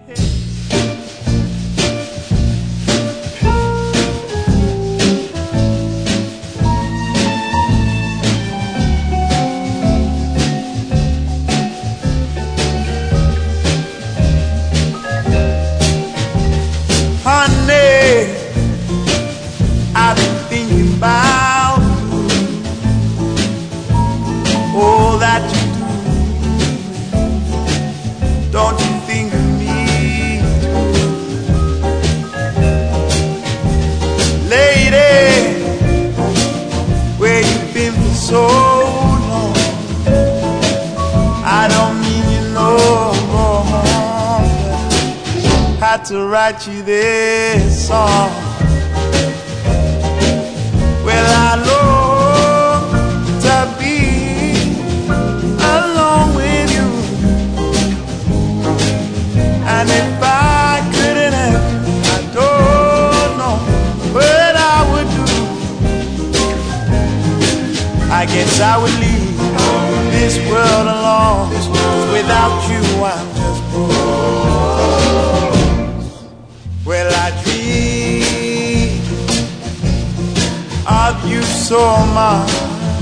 Honey, I've been thinking about all that you do. Don't you think of me, lady? Where you been for so long? I don't mean you no more. Had to write you this song. Well, I long to be alone with you. so much,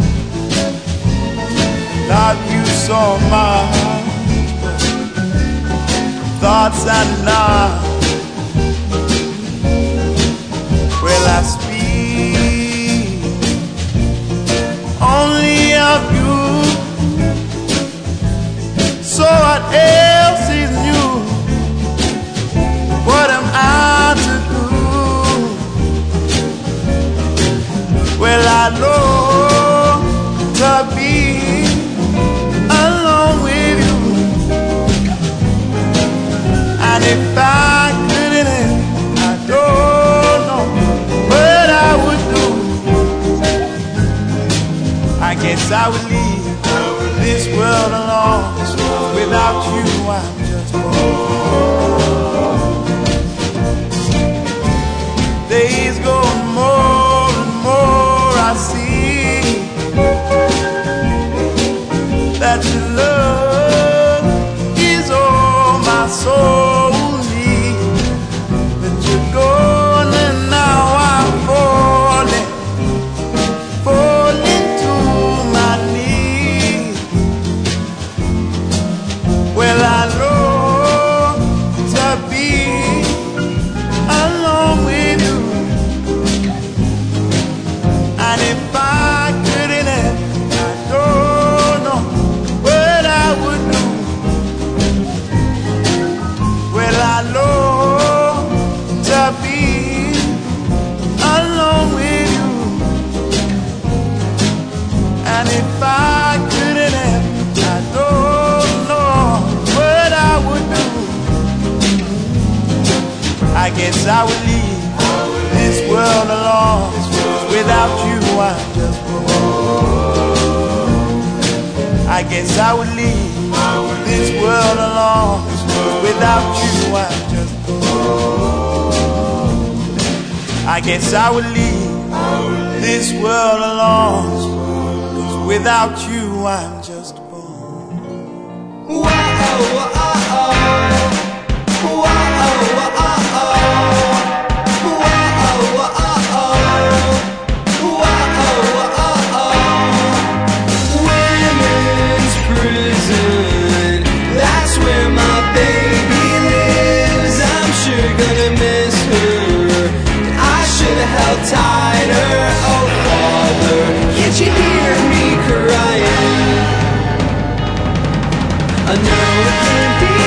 love you so much, thoughts are not. Well, I speak only of you. So what else is new? What am I to do? Well, I long to be alone with you, and if I couldn't, I don't know what I would do. I guess I would leave this world alone. Without you, I'm just bored. Days go more and more, I see that your love is all my soul needs. But you're gone and now I'm falling, falling to my knees. Well, I long to be alone with you, and if I couldn't have, I don't know what I would do. Well, I long to be alone with you, and if I couldn't have, I don't know what I would do. I guess I would leave this world alone. Without you, I'm just bored. I guess I would leave this world alone. Without you, I'm just bored. I guess I would leave this world alone. 'Cause without you, I'm just bored.
Women's prison, that's where my baby lives. I'm sure gonna miss her. I should have held tighter. Oh, Father, can't you hear me crying? I know it can't be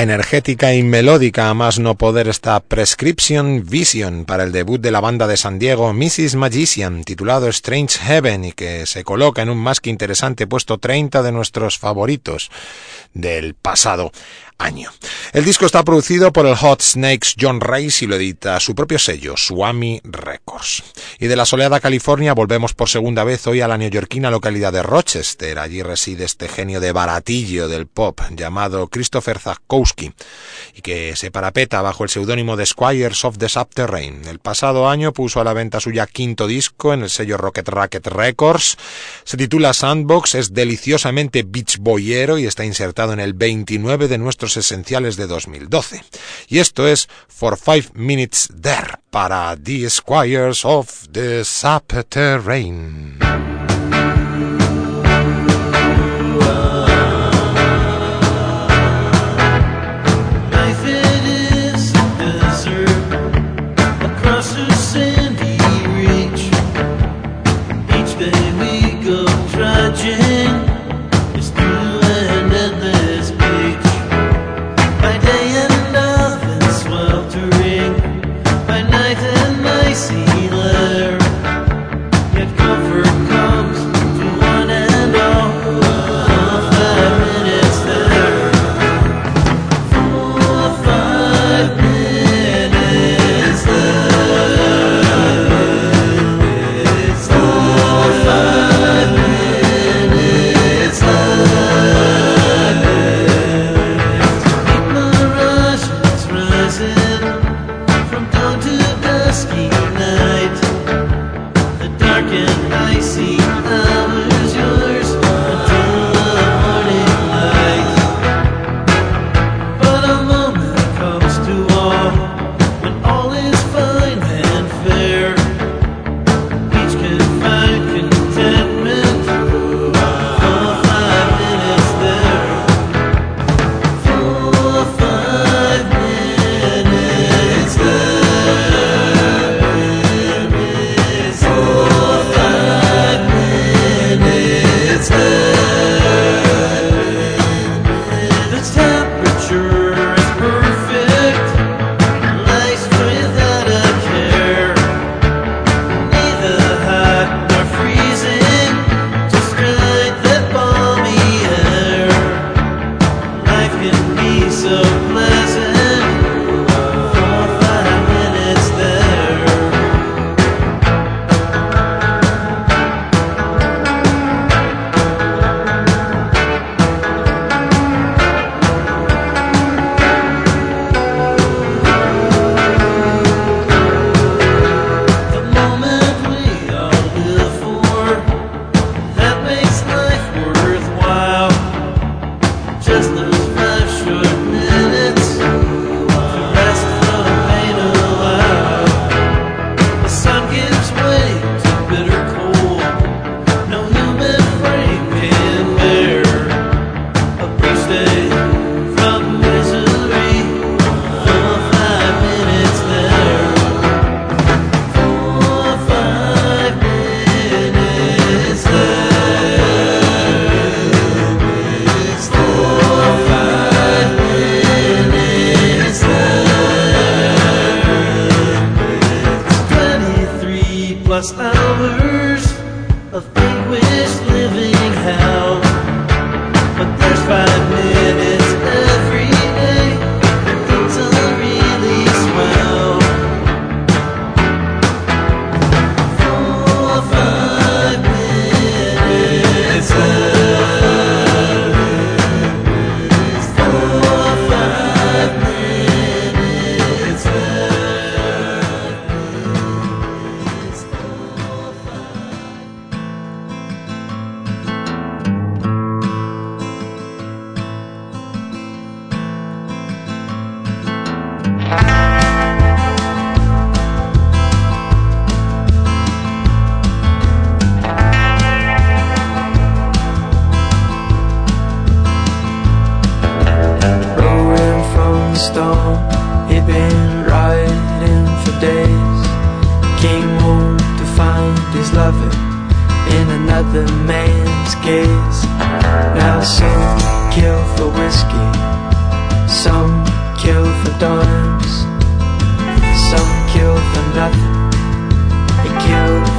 Energética y melódica a más no poder esta Prescription Vision para el debut de la banda de San Diego missus Magician, titulado Strange Heaven, y que se coloca en un más que interesante puesto treinta de nuestros favoritos del pasado año. El disco está producido por el Hot Snakes John Race y lo edita su propio sello, Swami Records. Y de la soleada California volvemos por segunda vez hoy a la neoyorquina localidad de Rochester. Allí reside este genio de baratillo del pop llamado Christopher Zakowski y que se parapeta bajo el seudónimo de Squires of the Subterrane. El pasado año puso a la venta su ya quinto disco en el sello Rocket Racket Records. Se titula Sandbox, es deliciosamente beach boyero y está insertado en el veintinueve de nuestros esenciales de dos mil doce. Y esto es For Five Minutes There para The Squires of the Subterrane.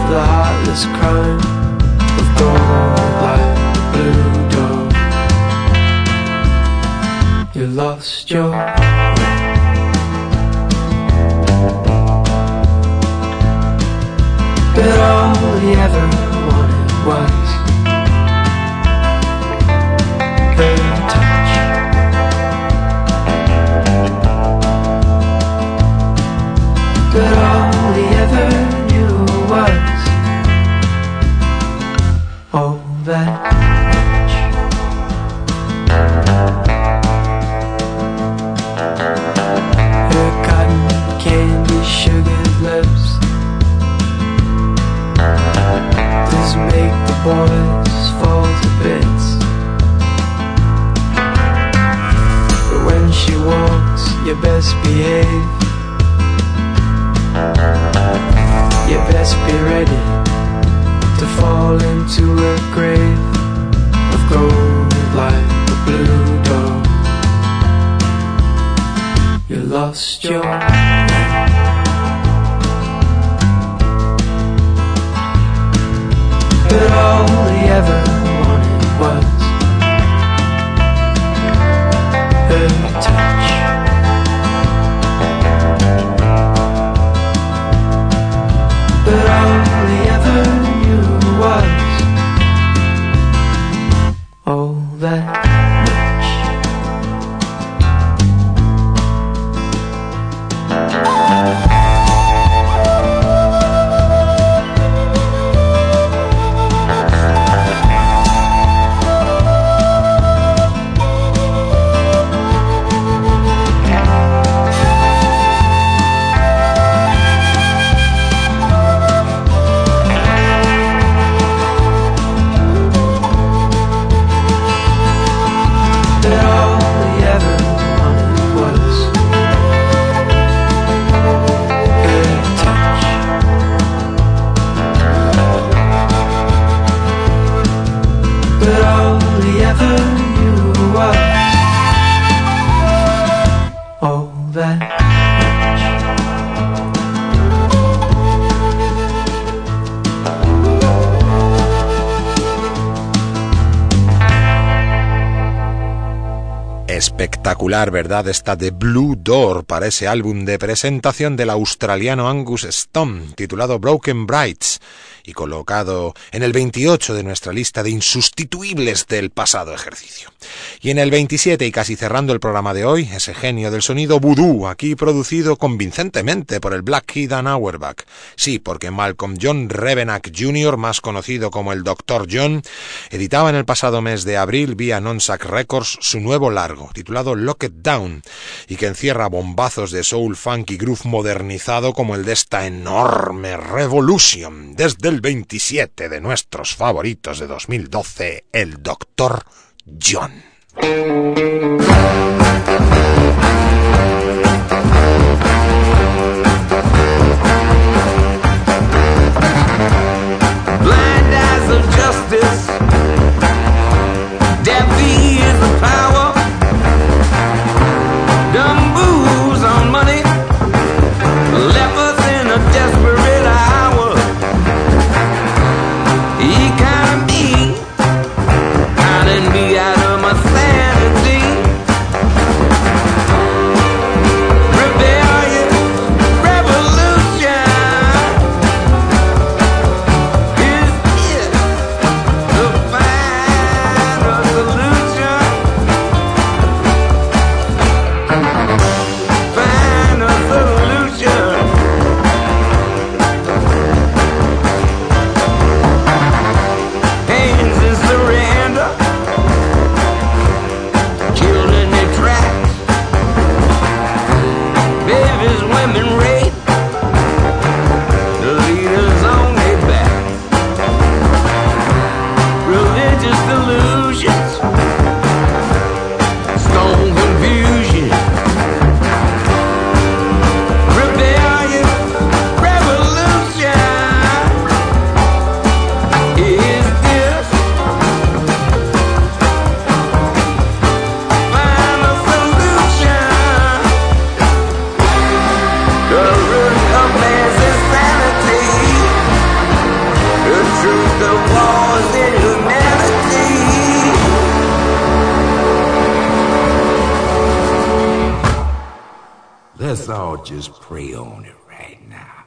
the heartless crime of gold like the blue door. You lost your but all he ever wanted was her touch. But all he ever knew was all that much. Her cotton candy sugared lips does make the boys fall to bits. But when she walks, you best behave. You best be ready to fall into a grave of gold like the blue door. You lost your but all he ever wanted was her touch. But all he ever knew was all that much.
Espectacular, ¿verdad? Esta de Blue Door para ese álbum de presentación del australiano Angus Stone, titulado Broken Brides, y colocado en el veintiocho de nuestra lista de insustituibles del pasado ejercicio. Y en el veintisiete, y casi cerrando el programa de hoy, ese genio del sonido vudú, aquí producido convincentemente por el Black Kid and Auerbach. Sí, porque Malcolm John Revenack junior, más conocido como el doctor John, editaba en el pasado mes de abril vía Nonsack Records su nuevo largo, titulado Lock It Down, y que encierra bombazos de soul, funk y groove modernizado como el de esta enorme Revolution, desde el veintisiete de nuestros favoritos de dos mil doce, el doctor John.
Blind eyes of justice, deaf ears of power, dumb booze on money, left us in a desperate hour. He kinda me, pounding me out of my sanity. Lord, just pray on it right now.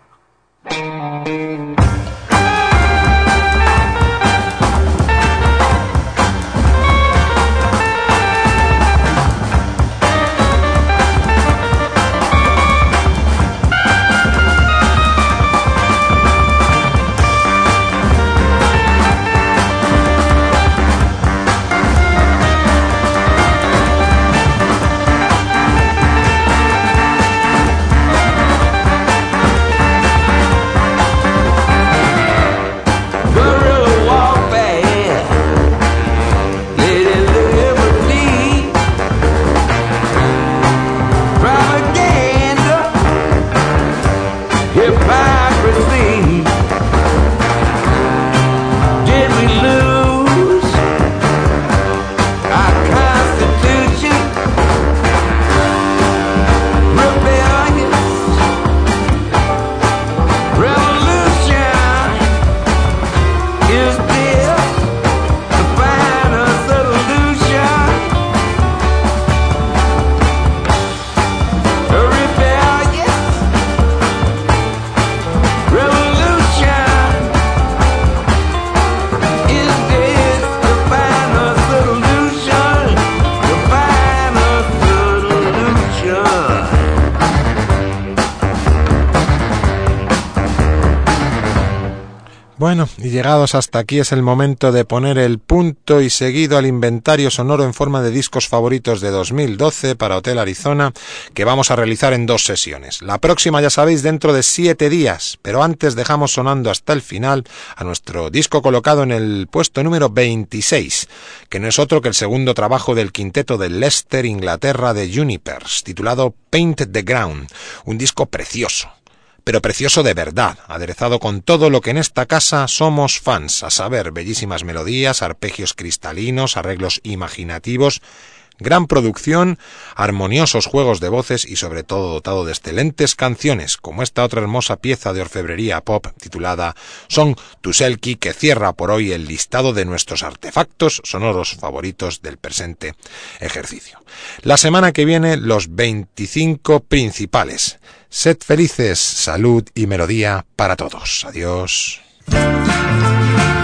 Bueno, y llegados hasta aquí es el momento de poner el punto y seguido al inventario sonoro en forma de discos favoritos de dos mil doce para Hotel Arizona, que vamos a realizar en dos sesiones. La próxima, ya sabéis, dentro de siete días, pero antes dejamos sonando hasta el final a nuestro disco colocado en el puesto número veintiséis, que no es otro que el segundo trabajo del quinteto de Leicester, Inglaterra, de Junipers, titulado Paint the Ground, un disco precioso. Pero precioso de verdad, aderezado con todo lo que en esta casa somos fans, a saber, bellísimas melodías, arpegios cristalinos, arreglos imaginativos, gran producción, armoniosos juegos de voces y sobre todo dotado de excelentes canciones, como esta otra hermosa pieza de orfebrería pop titulada Song to Selkie, que cierra por hoy el listado de nuestros artefactos sonoros favoritos del presente ejercicio. La semana que viene, los veinticinco principales. Sed felices, salud y melodía para todos. Adiós.